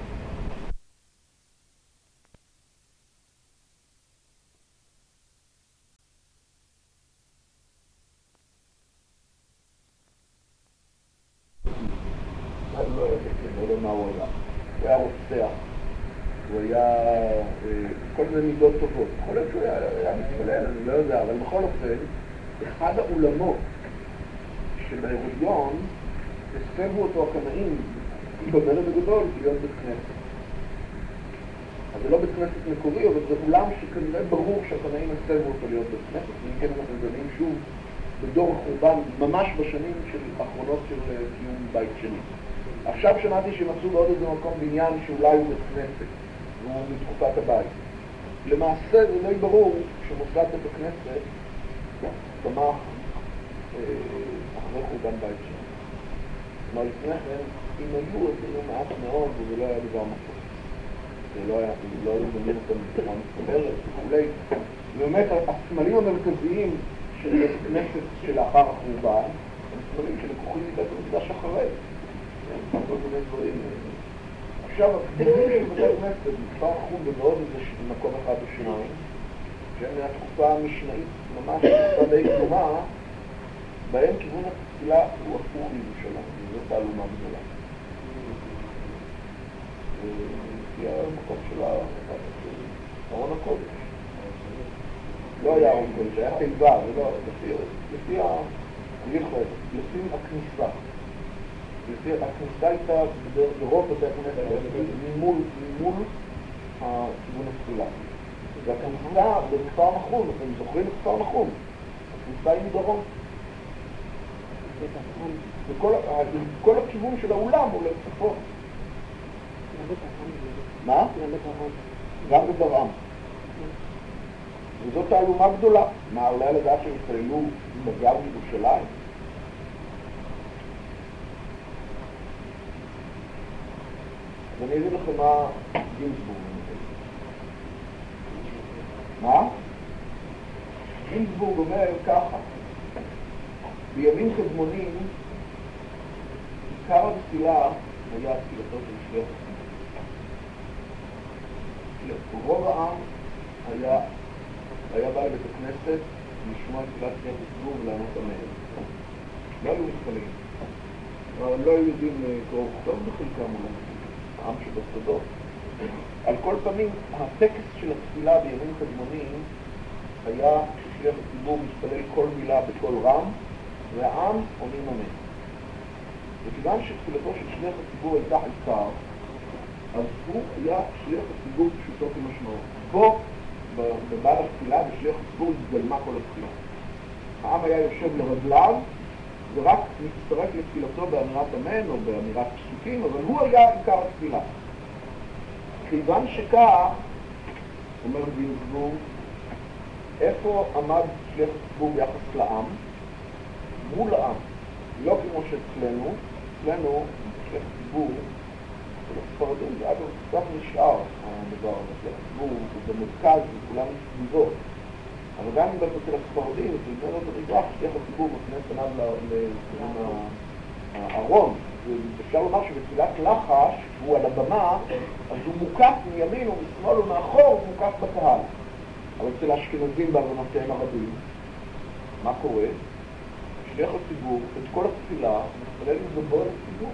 לא יודע מה הוא היה. הוא היה רוצח, הוא היה... כל מיני מידות טובות. יכול להיות שהוא היה מתפלל, אני לא יודע, אבל בכל אופן, אחד האולמות של ההרודיון, הסתיבו אותו הקנאים במרד הגדול להיות בית כנסת. אז זה לא בית כנסת מקורי, אבל זה אולם שכנראה ברור שהקנאים הסתיבו אותו להיות בית כנסת, וכן אנחנו דנים שוב בדור החורבן, ממש בשנים האחרונות של קיום בית שני. עכשיו שמעתי שמצאו בעוד איזה מקום בניין שאולי הוא בית כנסת, והוא מתקופת הבית. למעשה זה די ברור שמוסד בית הכנסת תמך אחרי חורבן בית שני. כלומר לפני כן, אם היו, אז היו מעט מאוד, וזה לא היה דבר מסוים. זה לא היו בנים אותם בצורה מסתברת וכולי. ובאמת, הסמלים המרכזיים של בית הכנסת שלאחר החורבן, הם סמלים שלקוחים מבית המקדש אחרי. כל מיני דברים. עכשיו, הקדימים של בתי הכנסת, מספר חום ובעוד איזה מקום אחד או שניים, שהם מהתקופה המשנאית, ממש תקופה די קדומה, בהם כיוון התפילה הוא הפוך לירושלים, וזאת תעלומה גדולה. לפי המקום של ארון הקודש. לא היה ארון קודש, היה תיבה, לפי הכניסה. הכניסה הייתה ברוב בתי הכנסת ממול הכיוון התפילה. והכניסה בכפר נחום, אתם זוכרים את כפר נחום? הכניסה היא מדרום. וכל הכיוון של האולם הוא לצפון. מה? גם בברעם. וזאת תעלומה גדולה. מה, עולה לדעת שהם התפללו בגר בירושלים? אז אני אגיד לכם מה גינסבורג אומר. מה? גינסבורג אומר ככה, בימים קדמונים, עיקר התפילה היה תפילתו של שליח הציבור. רוב העם היה בא לבית הכנסת לשמוע תפילת שליח הציבור ולענות עליהם. לא היו מתפללים. לא היו יודעים קרוא וכתוב בחלקם אולי. העם שבסודות. על כל פנים, הטקס של התפילה בימים קדמונים היה ששליח הציבור מתפלל כל מילה בקול רם, והעם עונים אמן. וכיוון שתפילתו של שליח הציבור הייתה עיקר, אז הוא היה שליח הציבור פשוטו כמשמעות. בו, בבעל התפילה, בשליח הציבור התגלמה כל התפילה. העם היה יושב לרגליו, ורק מצטרף לתפילתו באמירת אמן או באמירת פסוקים, אבל הוא היה עיקר התפילה. כיוון שכך, אומר גינסבורג, איפה עמד שליח הציבור ביחס לעם? מול העם. לא כמו שאצלנו, אצלנו, שליח הציבור, ולספרדים, זה אגב קצת נשאר הדבר הזה, שליח הציבור הוא במרכז וכולם סביבו. אבל גם אם אצל הספרדים, אצל בני עדות המזרח, שליח הציבור מפנה פניו לכיוון הארון. ואפשר לומר שבתפילת לחש, הוא על הבמה, אז הוא מוקף מימין ומשמאל ומאחור, הוא מוקף בקהל. אבל אצל האשכנזים בעוונותיהם הרבים, מה קורה? שליח הציבור, את כל התפילה, מתפלל מגבו אל הציבור.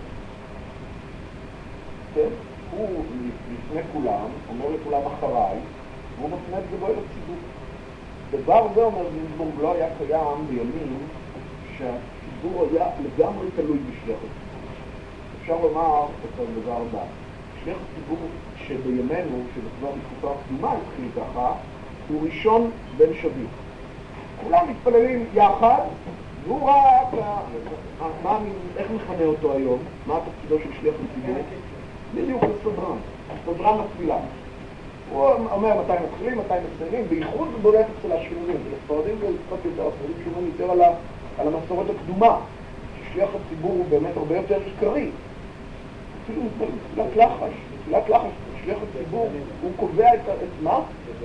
כן? הוא לפני כולם, אומר לכולם אחריי, והוא מפנה את גבו אל הציבור. דבר זה, אומר גינזבורג, לא היה קיים בימים שהציבור היה לגמרי תלוי בשליח הציבור. אפשר לומר את הדבר הבא, שליח הציבור שבימינו, שבכבר בתקופה הקדומה התחיל ככה, הוא ראשון בין שווים. כולם מתפללים יחד, והוא רק, איך מכנה אותו היום? מה התפקידו של שליח הציבור? בדיוק לסדרן, סדרן התפילה. הוא אומר מתי מתחילים, מתי מסיימים, בייחוד בולט אצל האשכנזים, ולספרדים ולקצת יותר, הספרדים שומעים יותר על המסורת הקדומה, ששליח הציבור הוא באמת הרבה יותר עיקרי. אפילו בתפילת לחש, שליח הציבור, הוא קובע את מה?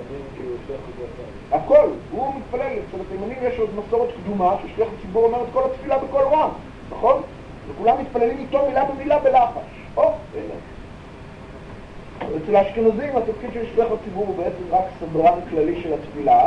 הכל, הוא מתפלל, אצל התימנים יש עוד מסורת קדומה, ששליח הציבור אומר את כל התפילה בכל רם, נכון? וכולם מתפללים איתו מילה במילה בלחש. הנה. אצל האשכנזים התפקיד של שליח הציבור הוא בעצם רק סדרן כללי של התפילה,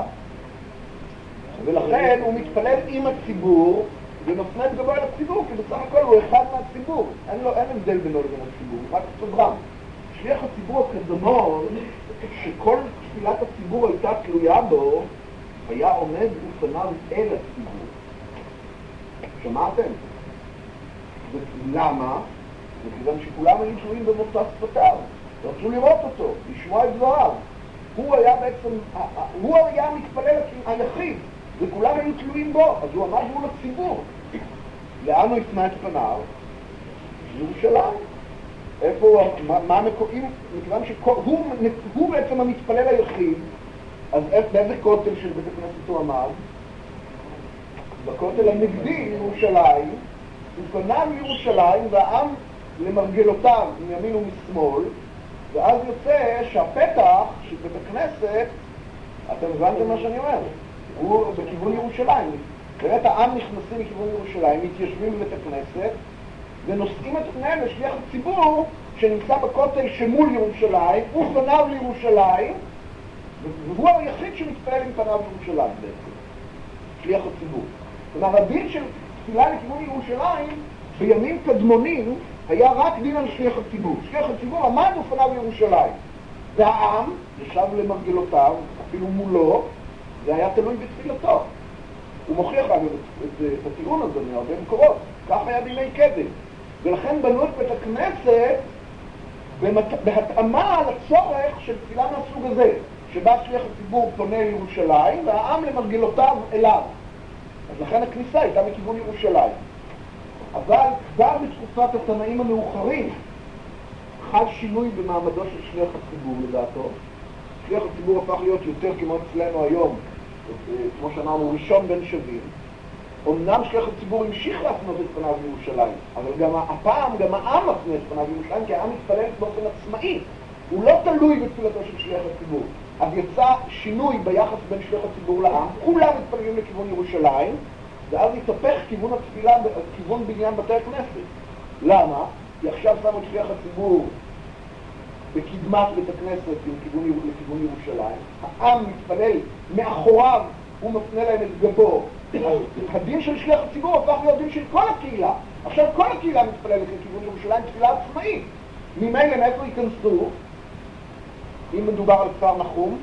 ולכן הוא מתפלל עם הציבור ומפנה את גבו אל הציבור, כי בסך הכל הוא אחד מהציבור, אין הבדל בינו לבין הציבור, הוא רק סדרן. שליח הציבור הקדמון, שכל תפילת הציבור הייתה תלויה בו, היה עומד בפניו אל הציבור. שמעתם? למה? מכיוון שכולם היו תלויים במוצא שפתיו, רצו לראות אותו, לשמוע את דבריו. הוא היה בעצם, הוא היה המתפלל היחיד, וכולם היו תלויים בו, אז הוא עמד מול הציבור. לאן הוא הפנה את פניו? ירושלים. איפה הוא, מה המקועים? מכיוון שהוא בעצם המתפלל היחיד, אז באיזה כותל של בית הכנסת הוא עמד? בכותל הנגדי, ירושלים, הוא פנה לירושלים והעם למרגלותיו מימין ומשמאל, ואז יוצא שהפתח של בית הכנסת, אתם הבנתם מה שאני אומר, הוא בכיוון ירושלים. באמת העם נכנסים לכיוון ירושלים, מתיישבים בבית הכנסת, ונושאים את פניהם לשליח הציבור שנמצא בכותל שמול ירושלים, הוא פניו לירושלים, והוא היחיד שמתפלל עם פניו לירושלים בעצם, שליח הציבור. כלומר, הדין של תפילה לכיוון ירושלים בימים קדמונים היה רק דין על שליח הציבור. שליח הציבור עמד ופניו לירושלים, והעם ישב למרגלותיו, אפילו מולו, זה היה תלוי בתפילתו. הוא מוכיח את הטיעון הזה מהרבה מקורות, כך היה בימי קדם. ולכן בנו את בית הכנסת בהתאמה לצורך של תפילה מהסוג הזה, שבה שליח הציבור פונה לירושלים והעם למרגלותיו אליו. אז לכן הכניסה הייתה מכיוון ירושלים. אבל כבר בתקופת התנאים המאוחרים חל שינוי במעמדו של שליח הציבור לדעתו. שליח הציבור הפך להיות יותר כמו אצלנו היום, כמו שאמרנו, ראשון בין שווים. אמנם שליח הציבור המשיך להפנות את פניו לירושלים, אבל גם הפעם גם העם מפנה את פניו לירושלים, כי העם מתפלל באופן עצמאי. הוא לא תלוי בתפילתו של שליח הציבור. אז יצא שינוי ביחס בין שליח הציבור לעם, כולם מתפללים לכיוון ירושלים, ואז התהפך כיוון התפילה, כיוון בניין בתי הכנסת. למה? כי עכשיו שמו את שליח הציבור בקדמת בית הכנסת לכיוון ירושלים, העם מתפלל מאחוריו, הוא מפנה להם את גבו. הדין של שליח הציבור הפך להיות דין של כל הקהילה. עכשיו כל הקהילה מתפללת לכיוון ירושלים, תפילה עצמאית. ממילא מאיפה ייכנסו? אם מדובר על כפר נחום,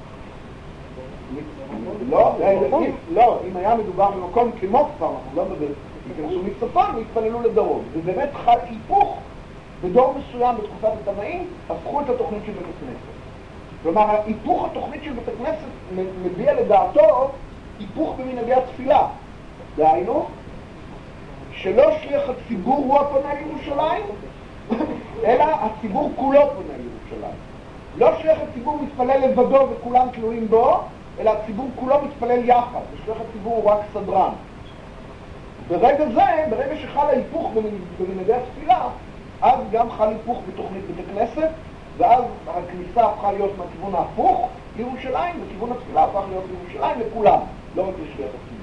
לא, אם היה מדובר במקום כמו כפר נחום, לא מדבר, ייכנסו מצפון והתפללו לדרום. ובאמת חל היפוך בדור מסוים בתקופת התנאים, הפכו את התוכנית של בית הכנסת. כלומר, היפוך התוכנית של בית הכנסת מביע לדעתו היפוך במנהגי התפילה. דהיינו, שלא שליח הציבור הוא הפונה לירושלים, אלא הציבור כולו פונה לירושלים. לא שליח הציבור מתפלל לבדו וכולם תלויים בו, אלא הציבור כולו מתפלל יחד, ושליח הציבור הוא רק סדרן. ברגע זה, ברגע שחל ההיפוך במנהגי התפילה, אז גם חל היפוך בתוכנית בית הכנסת, ואז הכניסה הפכה להיות מהכיוון ההפוך, לירושלים, בכיוון התפילה הפך להיות לירושלים לכולם, לא רק לשליח הציבור.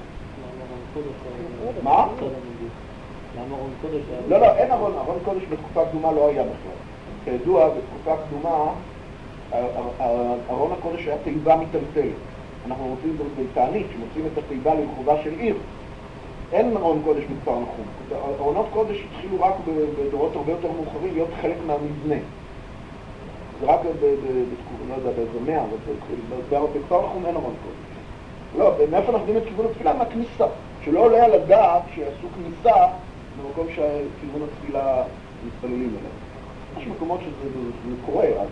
מה? למה ארון קודש? לא, אין ארון קודש בתקופה קדומה לא היה בכלל. כידוע, בתקופה קדומה, ארון הקודש היה תיבה מטלטלת. אנחנו רוצים בתענית שמוצאים את התיבה לרחובה של עיר. אין ארון קודש בכפר נחום. ארונות קודש התחילו רק בדורות הרבה יותר מאוחרים להיות חלק מהמבנה. זה רק בתקופה, לא יודע, באיזה 100, אבל בכפר נחום אין ארון קודש. לא, מאיפה אנחנו יודעים את כיוון התפילה? מהכניסה. שלא עולה על הדעת שיעשו כניסה במקום שכיוון התפילה מתפללים אליהם. יש מקומות שזה קורה, אז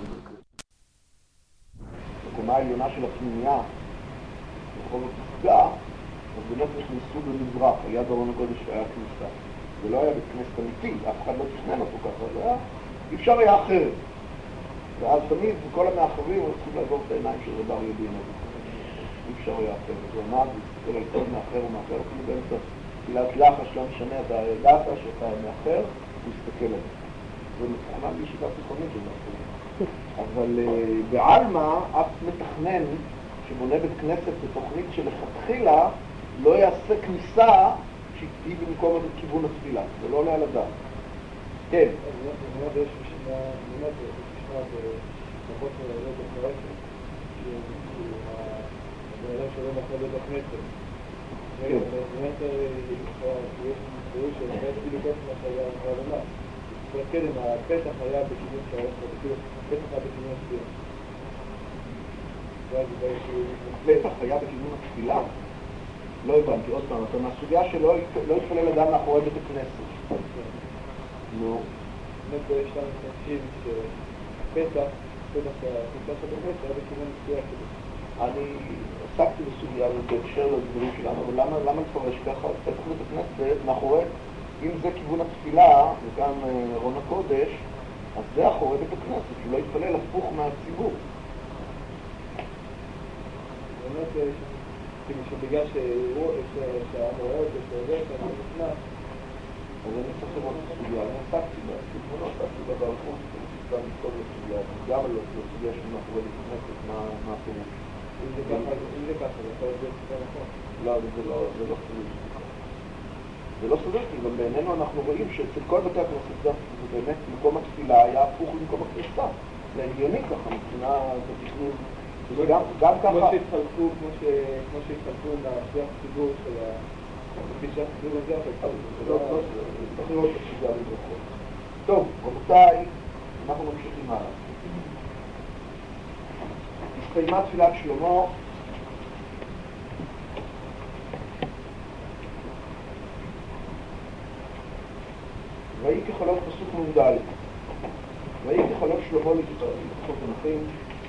בקומה העליונה של הפנימייה, ברחוב הפסגה, אז באמת נכנסו במזרח, על יד ארון הקודש היה כניסה. זה לא היה בית כנסת אמיתי, אף אחד לא תכנן אותו ככה, זה היה, אפשר היה אחרת. ואז תמיד, כל המאחרים צריכים לעבור את העיניים של רב אריה דין. אפשר היה אחרת. הוא עמד, להסתכל על כל מאחר ומאחר, אפילו באמצע תפילת לחש, לא משנה, אתה ידעת שאתה מאחר, הוא מסתכל על זה. זה מתכנן בישיבה תיכונית של מאחר. אבל בעלמא, אף מתכנן שבונה בית כנסת בתוכנית שלכתחילה לא יעשה כניסה שהיא במקום כיוון התפילה. זה לא עולה על הדעת. כן. אז באמת יש משנה בפחות מלאות בפרקת, שהבנאדם שלא נפל בית הכנסת. באמת יש פירוש שבאמת כאילו קודם מה שהיה בעלמה. קודם, הפתח היה בכיוון שהרחוב, כאילו הפתח היה בכיוון התפילה. הפתח היה בכיוון התפילה? לא הבנתי, עוד פעם, אתה מהסוגיה שלא יתפלל אדם מאחורי בית הכנסת. נו. באמת יש לנו תנשיב שפתח, הכניסה של באמת היה בכיוון התפילה שלי. אני עסקתי בסוגיה הזאת בהקשר לדברים שלנו, אבל למה לפרש ככה? פתח בית הכנסת מאחורי, אם זה כיוון התפילה, וגם ארון הקודש, אז זה אחורי בית הכנסת, שלא יתפלל הפוך מהציבור. באמת, כאילו שבגלל שהעם רואה אותו, שעובד, אני נכנס. אז אני צריך לראות את הסוגיה, אני עסקתי בה, לא עסקתי בה בערכות, גם לכל הסוגיה, גם על הסוגיה של מאחורי בית הכנסת, מה הפירוש. אם זה ככה, זה יכול להיות סוגיה נכון. לא, זה לא סוגיה. זה לא סוגיה, כי גם בעינינו אנחנו רואים שאצל כל בתי הכנסת זה באמת מקום התפילה היה הפוך למקום הכניסה. זה הגיוני ככה, מבחינה בתכנון. גם ככה... כמו שהתחלפו מהשליח ציבור של השליח ציבור הזה, זה צריך לראות את הסוגיה לברכות. טוב, רבותיי, אנחנו ממשיכים הלאה. הסתיימה תפילת שלמה. ויהי כחולות פסוק מ"ד. ויהי כחולות שלמה לתפילת תנחים.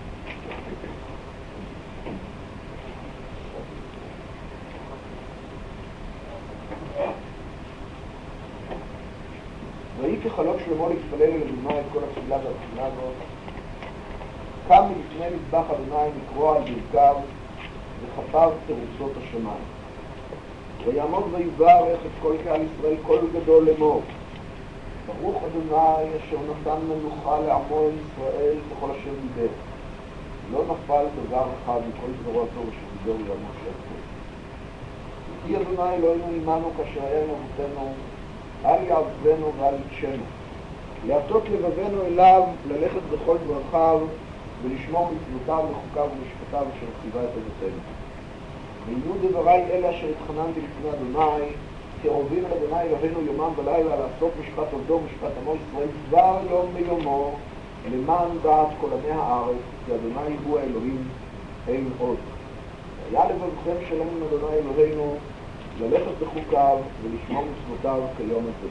ויהי כחולות שלמה להתפלל אל אדוני את כל התפילה והתפילה הזאת. קם מלפני מזבח אדוני לקרוא על ברכיו וחפר תרוצות השמיים. ויעמוד ויברך את כל קהל ישראל קול גדול לאמור. ברוך אדוני אשר נתן מנוחה לעמו ישראל בכל אשר דיבר. לא נפל דבר אחד מכל דברתו שדיבר לי על משה. כי אדוני אלוהינו עמנו כאשר היה עם אבותינו, אל יעזבנו ואל יתשנו. להטות לבבנו אליו, ללכת בכל דרכיו ולשמור מצוותיו וחוקיו ומשפטיו אשר ציווה את אבותינו. ויהיו דברי אלה אשר התחננתי לפני אדוני, קרובים אל אדוני אלוהינו יומם ולילה לעשות משפט עובדו ומשפט עמו ישראל דבר יום ביומו למען דעת כל עמי הארץ, כי אדוני הוא האלוהים אין עוד. היה לבבכם שלם עם אדוני אלוהינו ללכת בחוקיו ולשמור מצוותיו כיום הזה.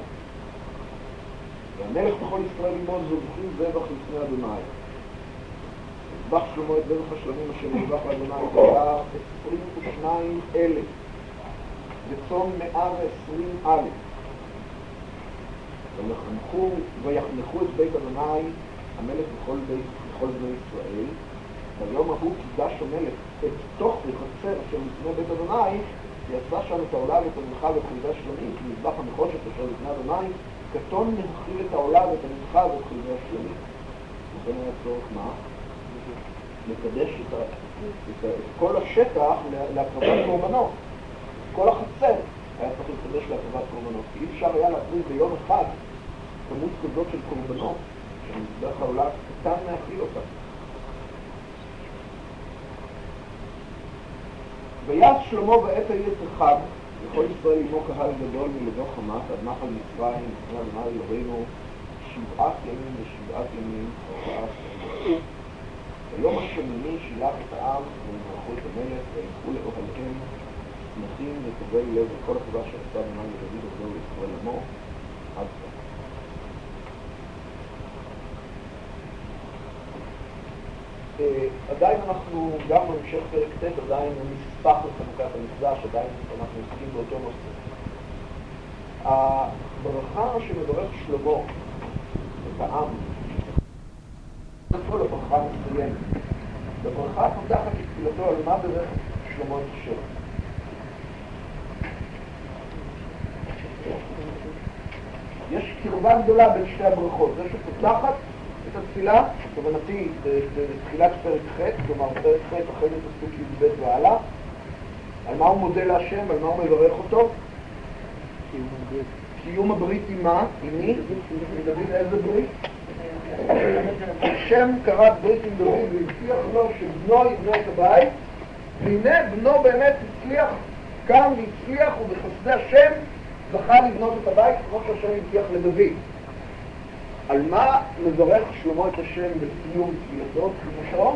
והמלך בכל ישראל עמו זובחים זבח לפני אדוני. זבח שלמה את זבח השלמים אשר נזבח לאדוני היה 22,000 וצאן 120,000. ויחנכו את בית אדוני המלך בכל בני ישראל. ביום ההוא קידש המלך את תוך החצר אשר לפני בית אדוני, ויעשה שם את העולה ואת המנחה ואת חלבי השלמים, כי מזבח הנחושת אשר לפני אדוני, קטון להכיל את העולה ואת המנחה ואת חלבי השלמים. לכן היה צורך מה? לקדש את כל השטח להקרבת קורבנות. כל החצר היה צריך לקדש להקרבת קורבנות. כי אי אפשר היה להקריב ביום אחד כמות כזאת של קורבנות, שמזבח העולה קטן להכיל אותה. ויעש שלמה בעת העיר תרחב, וכל ישראל עמו קהל גדול מלבוא חמת עד נחל מצרים, לפני אדוני אלוהינו 7 ימים ו7 ימים 14 ימים. ביום השמיני שילח את העם ויברכו את המלך וילכו לאוהליהם שמחים וטובי לב וכל הטובה שעשה אדוני לדוד עובדו לישראל עמו עד כאן. עדיין אנחנו, גם בהמשך פרק ט', עדיין נספח לחנוכת המקדש, עדיין אנחנו עוסקים באותו נושא. הברכה שמברך שלמה את העם, זה כל הברכה מסוימת. בברכה פותחת את תפילתו על מה ברך שלמה את השם. יש קרבה גדולה בין שתי הברכות. זה שפותחת את התפילה, כוונתי בתחילת פרק ח', כלומר פרק ח' אחרי פסוק י"ב והלאה, על מה הוא מודה להשם, על מה הוא מברך אותו? קיום הברית עם מה? עם מי? עם דוד איזה ברית? השם קרא ברית עם דוד והבטיח לו שבנו יבנה את הבית, והנה בנו באמת הצליח, קם והצליח ובחסדי השם זכה לבנות את הבית כמו שהשם הבטיח לדוד. על מה מברך שלמה את השם בסיום תפילתו, תפילתו?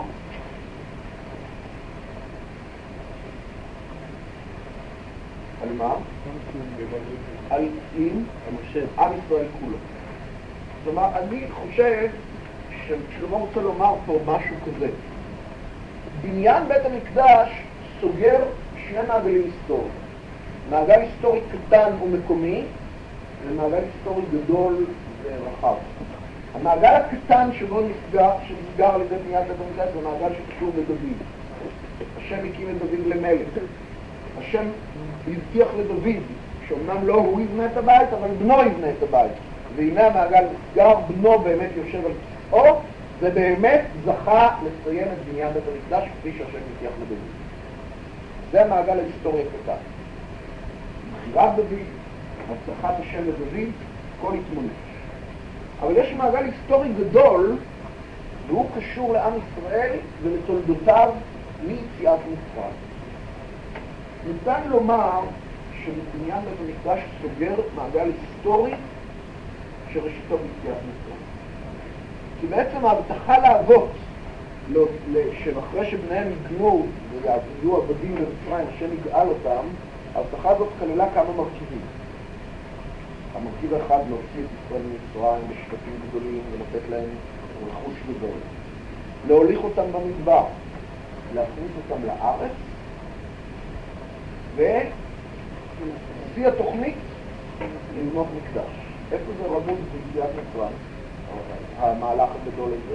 על מה? על עם עם ישראל כולו. זאת אומרת, אני חושב ששלמה רוצה לומר פה משהו כזה. בניין בית המקדש סוגר 2 מעגלים היסטוריים. מעגל היסטורי קטן ומקומי, ומעגל היסטורי גדול ורחב. המעגל הקטן שנסגר על ידי בניית בית המקדש זה מעגל שקשור לדוד. השם הקים את דוד למלך. השם הבטיח לדוד שאומנם לא הוא יבנה את הבית, אבל בנו יבנה את הבית. והנה המעגל נסגר, בנו באמת יושב על כיסאו, ובאמת זכה לסיים את בניית בית המקדש כפי שהשם הבטיח לדוד. זה המעגל ההיסטורי הקטן. בחירת דוד, הצלחת השם לדוד, כל התמונש. אבל יש מעגל היסטורי גדול, והוא קשור לעם ישראל ולתולדותיו מיציאת מצרים. ניתן לומר שבבניין בית המקדש סוגר מעגל היסטורי שראשיתו ביציאת מצרים. כי בעצם ההבטחה לאבות, שאחרי שבניהם יגנו ויהיו עבדים במצרים, השם יגאל אותם, ההבטחה הזאת כללה כמה מרכיבים. המרכיב האחד להוציא את ישראל ממצרים בשבטים גדולים ולתת להם רכוש גדול. להוליך אותם במדבר, להכניס אותם לארץ, ולפי התוכנית לבנות מקדש. איפה זה רמוז ביציאת מצרים? המהלך הגדול הזה?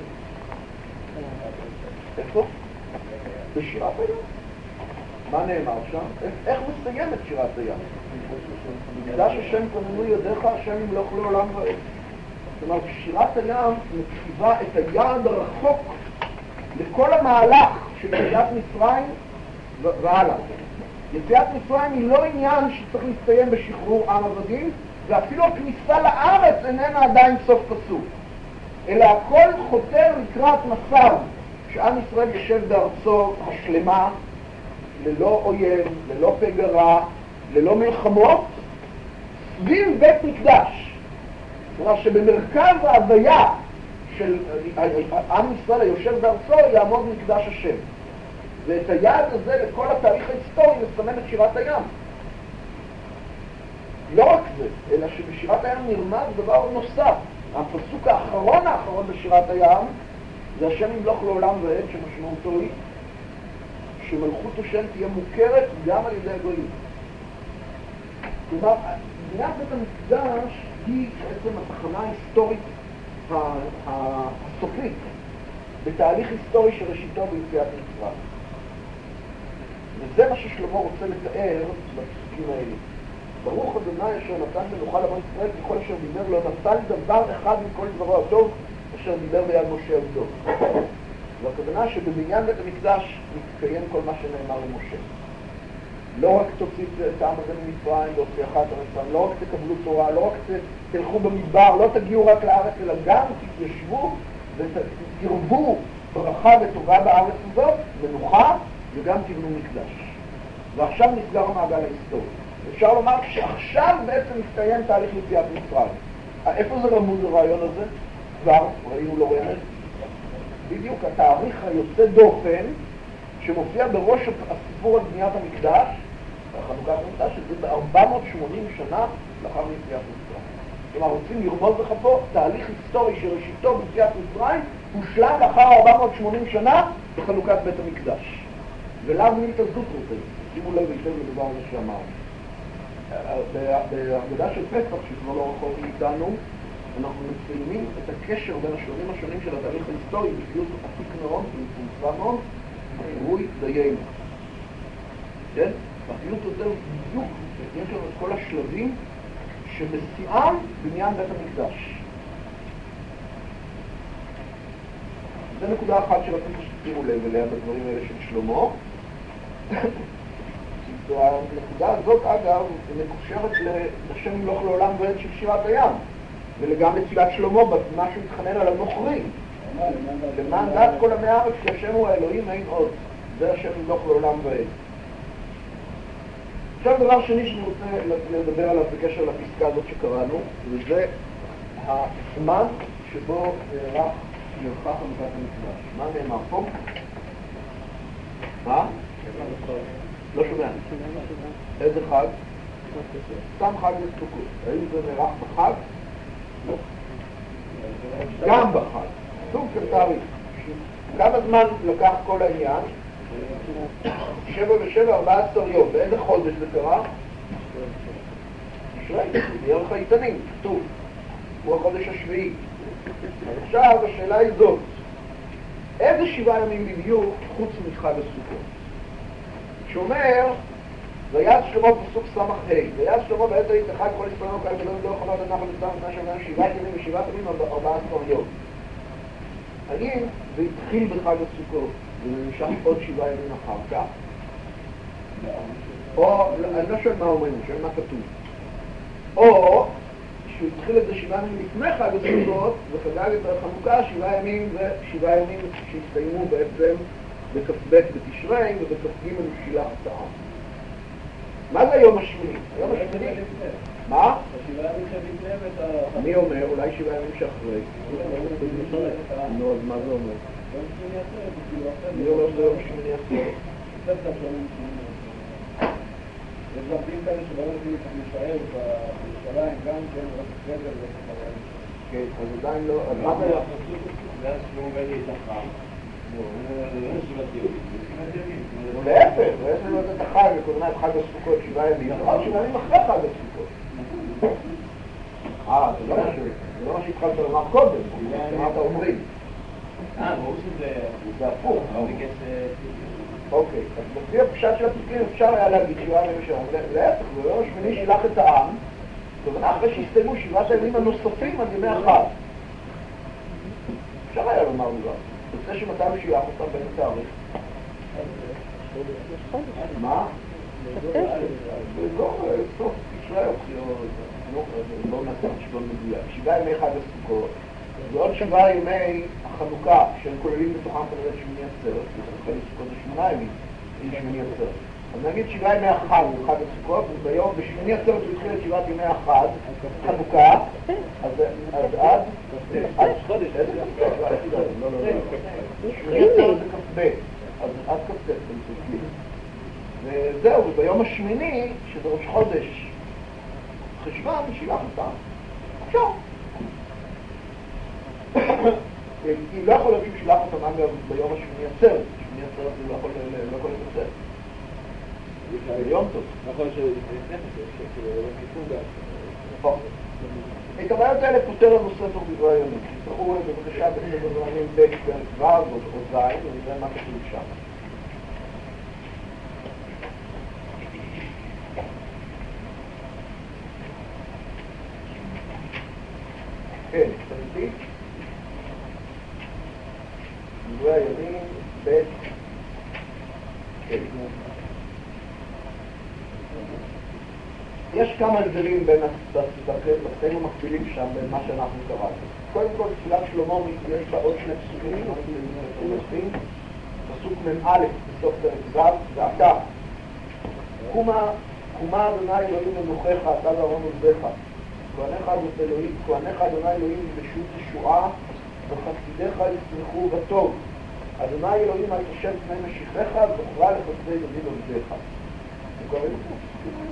איפה? בשירת הים. מה נאמר שם? איך מסיים את שירת הים? מקדש השם כוננו ידיך, השם ימלוך לעולם ועד. זאת אומרת, שירת הים מציבה את היעד הרחוק לכל המהלך של יציאת מצרים והלאה. יציאת מצרים היא לא עניין שצריך להסתיים בשחרור עם עבדים, ואפילו הכניסה לארץ איננה עדיין סוף פסוק, אלא הכל חותר לקראת מצב שעם ישראל יושב בארצו השלמה, ללא אויב, ללא פגע רע, ללא מלחמות, סביב בית מקדש. זאת אומרת שבמרכז ההוויה של עם ישראל היושב בארצו יעמוד מקדש השם. ואת היעד הזה לכל התהליך ההיסטורי מסמן את שירת הים. לא רק זה, אלא שבשירת הים נרמז דבר נוסף. הפסוק האחרון בשירת הים זה השם ימלוך לעולם ועד, שמשמעותו היא שמלכות השם תהיה מוכרת גם על ידי הגויים. כלומר, בניית בית המקדש היא בעצם התחנה ההיסטורית הסופית בתהליך היסטורי שראשיתו ביציאת מצרים. וזה מה ששלמה רוצה לתאר בפסוקים האלה. ברוך אדוני אשר נתן מנוחה לבני ישראל ככל אשר דיבר לא נפל דבר אחד מכל דברו הטוב אשר דיבר ביד משה עבדו. והכוונה שבבניין בית המקדש מתקיים כל מה שנאמר למשה. לא רק תוציא את העם הזה ממצרים והוציאך את המצרים, לא רק תקבלו תורה, לא רק תלכו במדבר, לא תגיעו רק לארץ, אלא גם תתיישבו ותרבו ברכה וטובה בארץ הזאת, מנוחה, וגם תבנו מקדש. ועכשיו נסגר המעגל ההיסטורי. אפשר לומר שעכשיו בעצם מסתיים תהליך יציאת מצרים. איפה זה רמוז הרעיון הזה? כבר ראינו לו רמז. בדיוק התאריך היוצא דופן שמופיע בראש הסיפור על בניית המקדש, החנוכת המקדש, שזה ב-480 שנה לאחר יציאת מצרים. כלומר, רוצים לרמוז לך פה תהליך היסטורי שראשיתו ביציאת מצרים הושלם לאחר 480 שנה בחנוכת בית המקדש. ולאו מילתא זוטרתא, שימו לב היטב לדבר הזה שאמרנו. בהגדה של פסח, שכבר לא רחוק מאיתנו, אנחנו מציינים את הקשר בין השלבים השונים של התהליך ההיסטורי בפיוט עתיק מאוד ומפורסם מאוד, קרוי דיינו. כן? בפיוט הזה בדיוק יש לנו את כל השלבים שבשיאם בניין בית המקדש. זו נקודה אחת שרציתי שתשימו לב אליה בדברים האלה של שלמה. הנקודה הזאת, אגב, מקושרת לשם ימלוך לעולם ועד של שירת הים, וגם לתפילת שלמה, במה שהוא מתחנן על הנוכרים. למען דעת כל עמי הארץ, כי השם הוא האלוהים, אין עוד. זה השם ימלוך לעולם ועד. עכשיו דבר שני שאני רוצה לדבר עליו בקשר לפסקה הזאת שקראנו, וזה הזמן שבו נערכה חנוכת המקדש. מה נאמר פה? מה? לא שומע. איזה חג? סתם חג לסוכות. האם זה נערך בחג? לא. גם בחג. סוג של תאריך. כמה זמן לקח כל העניין? 7 ו7, 14 יום. באיזה חודש זה קרה? תשרי, בערך האיתנים, כתוב. הוא החודש השביעי. עכשיו השאלה היא זאת. איזה 7 ימים בדיוק חוץ מחג הסוכות? שאומר, ויעש שלמה פסוק סמך ה', ויעש שלמה בעת ההיא אחד כל ישראל לא קיים ולא חמת הנחל לסתם לפני שבעה 7 ימים ו7 ימים 14 יום. האם זה התחיל בחג הסוכות ונמשך עוד 7 ימים אחר כך? או, אני לא שואל מה אומרים, אני שואל מה כתוב. או שהוא התחיל את זה 7 ימים לפני חג הסוכות וחגג את החנוכה 7 ימים ו7 ימים שהסתיימו בעצם בכ"ב בתשרי ובכ"ג בשילח את העם. מה זה היום השמיני? היום השמיני? מה? מי אומר? אולי 7 ימים שאחרי. נו, אז מה זה אומר? מי אומר שזה יום שמיני אחרי? יש רבים כאלה שלא רוצים להישאר בירושלים גם כן, רק בסדר וחבל. כן, אז עדיין לא... אז מה זה? זה השלום בלי תחר. להפך, בעצם לא את החג, וקודמה את חג הסוכות 7 ימים, עוד 7 ימים אחרי חג הסוכות. זה לא מה שהתחלת לומר קודם, זה מה אתה אומרים. ברור שזה הפוך. אוקיי, אז לפי הפשט של הפסוקים אפשר היה להגיד 7 ימים שם, להפך, ביום השמיני שילח את העם, אחרי שהסתיימו 7 הימים הנוספים על ימי החג. אפשר היה לומר דבר. זה שמתי משילח אותם בין התאריך. מה? סוף תשרי לא נעשה חשבון מדויק. 7 ימי חג הסוכות ועוד 7 ימי החנוכה שהם כוללים בתוכם כנראה שמיני עצרת, חג הסוכות זה 8 ימים, עם שמיני עצרת. אז נגיד 7 ימי החג הוא חג הסוכות, וביום בשמיני עצרת הוא התחיל את 7 ימי החג, חנוכה, אז עד חודש, לא, שמיני עצרת זה כ"ב, אז עד כ"ב בנצוקים. וזהו, וביום השמיני, שזה ראש חודש חשבן, שילח אותם. עכשיו. היא לא יכול להגיד שילח אותם אגב ביום השמיני עצרת. שמיני עצרת זה לא יכול לתוצר. ביום טוב. נכון שיום כיפור גם. נכון. את הבעיות האלה פותר לנו ספר דברי הימים. תראו בבקשה בספר דברי הימים ב' ו' או ז', ונראה מה כתוב שם. כן, תמידי. דברי הימים, ב' יש כמה הבדלים בין בספרים המקבילים שם בין מה שאנחנו קראנו. קודם כל, תפילת שלמה יש בה עוד שני פסוקים, פסוק מ"א בסוף פרק ו', ואתה קומה אדוני אלוהים מנוחך, אתה ואהרון עוזבך, כהניך אדוני אלוהים ילבשו תשועה, וחסידיך ישמחו בטוב. אדוני אלוהים אל תשב פני משיחך, זכרה לחסדי דוד עובדיך. אתם קוראים את זה?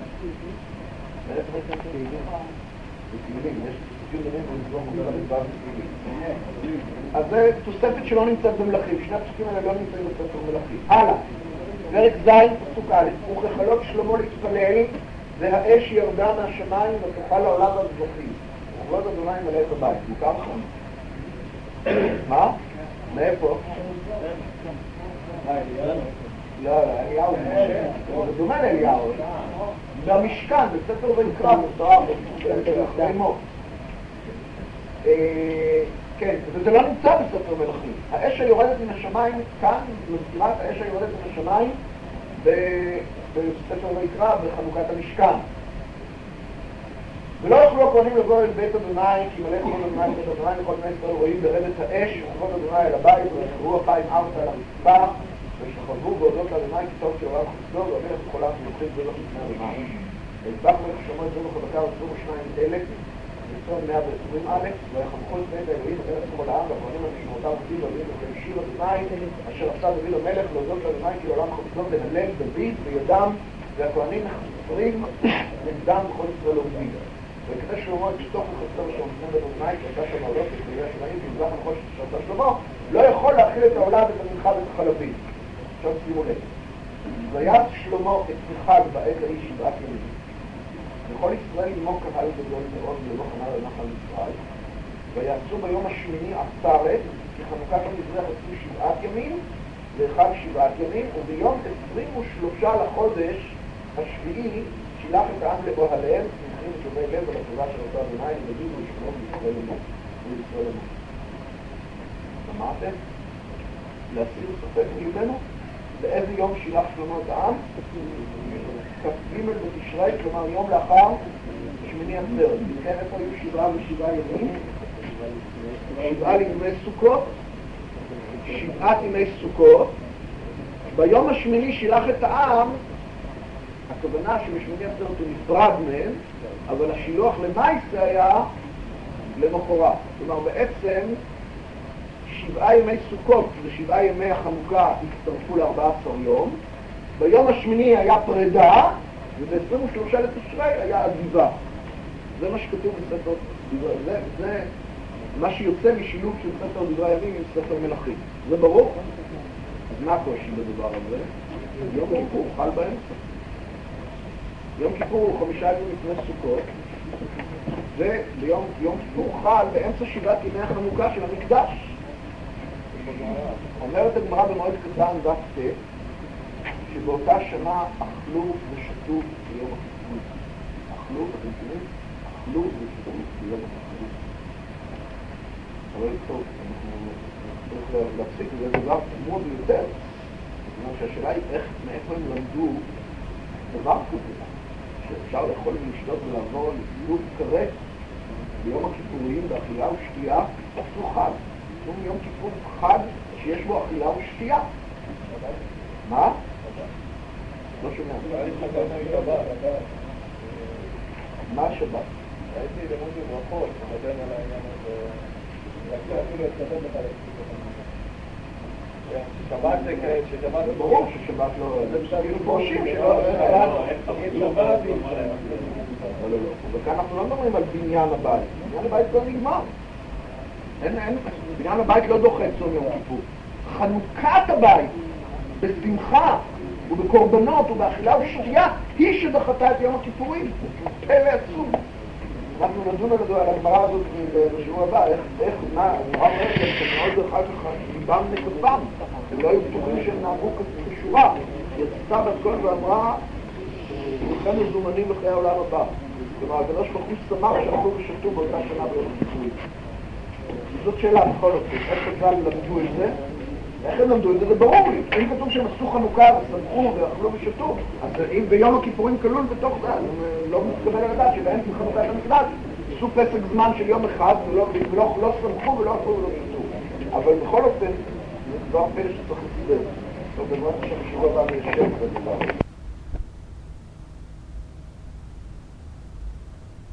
אז זה תוספת שלא נמצאת במלכים, שני הפסוקים האלה לא נמצאים בספר מלכים. הלאה, פרק ז' פסוק א', וככלות שלמה להתפלל, והאש ירדה מהשמיים ותאכל לעולם הזבחים, וכבוד אדוני מלא את הבית. מוכר לך? מה? מאיפה? לא, אליהו, זה דומה לאליהו. במשכן, בספר ויקרא, מותרה, חיימו. כן, וזה לא נמצא בספר מלכים. האש היורדת מן השמיים, כאן, מזכירת האש היורדת מן השמיים, בספר ויקרא, בחנוכת המשכן. ולא יוכלו הכהנים לבוא אל בית אדוני, כי מלא כבוד אדוני בית אדוני, וכל בני ישראל רואים ברדת האש, וכבוד אדוני אל הבית, ויחרו אפיים ארצה על הרצפה, ושכבו והודות לאדוני כי טוב כעולם חסדו, והמלך בכל העם יוחיד ולא לפני אדוני. ויזבח מלך שלמה את זו וחזקה 22,000, וצאן 120,000, ויחנכו את בית האלוהים במלך כל העם, והכהנים המשמעותם עובדים ואלוהים וחמישים אדוני, אשר עשה דוד המלך להודות לאדוני כי לעולם חסדו, להלל דוד בידם, והכהנים מחסרים נגדם בכל ישראל עובדים. וכדי שלמה את שתוך וחסדו אשר נותנים באדוני, כי הייתה שם העולות ותביעה שמיים, ויזבח הנחוש שעשה שלמה, לא יכול להכיל את העולה ואת המנחה ואת החלבים. עכשיו שימו לב, ויעש שלמה את מיכל בעת ההיא 7 ימים. וכל ישראל עמו קהל גדול מאוד ולא חנה לנחל ישראל. ויעשו ביום השמיני עצרת, כי חנוכת המזרח עשו 7 ימים, ואחד 7 ימים, וביום 23 לחודש השביעי שילח את העם לאוהליהם, שמחים ושומעי לב על התורה של אותו אדוני, ודוד ולשמור בישראל עמו. שמעתם? להסיר ספק מלבנו? באיזה יום שילח שלמה את העם? כ"ג בתשרי, כלומר יום לאחר שמיני עצרת. לכן איפה היו 7 ו7 ימים? 7 ימי סוכות, 7 ימי סוכות. ביום השמיני שילח את העם, הכוונה שבשמיני עצרת הוא נפרד מהם, אבל השילוח למעשה היה למחרת. כלומר בעצם 7 ימי סוכות ו7 ימי החנוכה הצטרפו ל14 יום, ביום השמיני היה פרידה, וב-23 לתשרי היה עזיבה. זה מה שכתוב בספר דברי, זה מה שיוצא משילוב של ספר דברי הימים עם ספר מלכים. זה ברור? אז מה הקושי בדבר הזה? יום כיפור חל באמצע. יום כיפור הוא 5 ימים לפני סוכות, וביום כיפור חל באמצע 7 ימי החנוכה של המקדש. אומרת הגמרא במועד קטן דף ט' שבאותה שנה אכלו ושתו ביום הכיפור. אכלו, אתם יודעים? אכלו ושתו ביום הכיפור. אבל טוב, אנחנו צריך להפסיק, זה דבר תמוה ביותר. זאת אומרת שהשאלה היא מאיפה הם למדו דבר כזה, שאפשר לאכול ולשתות ולעבור לפעילות כרת ביום הכיפורים באכילה ושתייה, עשו חג. יום כיפור חג שיש בו אכילה ושתייה. מה? לא שומע. מה השבת? הייתי למוד בברכות, מדן על העניין הזה. רציתי אפילו לצטט לך שבת זה כאלה, ששבת... ברור ששבת לא... זה כאילו פורשים שלא... לא. וכאן אנחנו לא מדברים על בניין הבית. בניין הבית לא נגמר. בניין הבית לא דוחה צום יום כיפור. חנוכת הבית בשמחה ובקורבנות ובאכילה ושתייה היא שדחתה את יום הכיפורים. פלא עצום. אנחנו נדון על הגמרא הזאת בשבוע הבא, איך, מה, נורא מרקת, שמאוד אחר כך ליבם נקפם, הם לא היו בטוחים שהם נהגו כשורה. יצאה בת קול ואמרה, כולכם מזומנים לחיי העולם הבא. כלומר, הקדוש ברוך הוא שמח שאכלו ושתו באותה שנה ביום הכיפורים. זאת שאלה בכל אופן, איך בכלל למדו את זה? איך הם למדו את זה? זה ברור לי. אם כתוב שהם עשו חנוכה ושמחו ואכלו ושתו, אז אם ביום הכיפורים כלול בתוך זה, אז לא מתקבל על הדעת שבאמצע חנוכת המקדש עשו פסק זמן של יום אחד ולא שמחו ולא אכלו ולא שתו. אבל בכל אופן, זה לא הפלא שצריך לסדר. טוב, בזמן שבשבוע הבא אני אשב בדבר.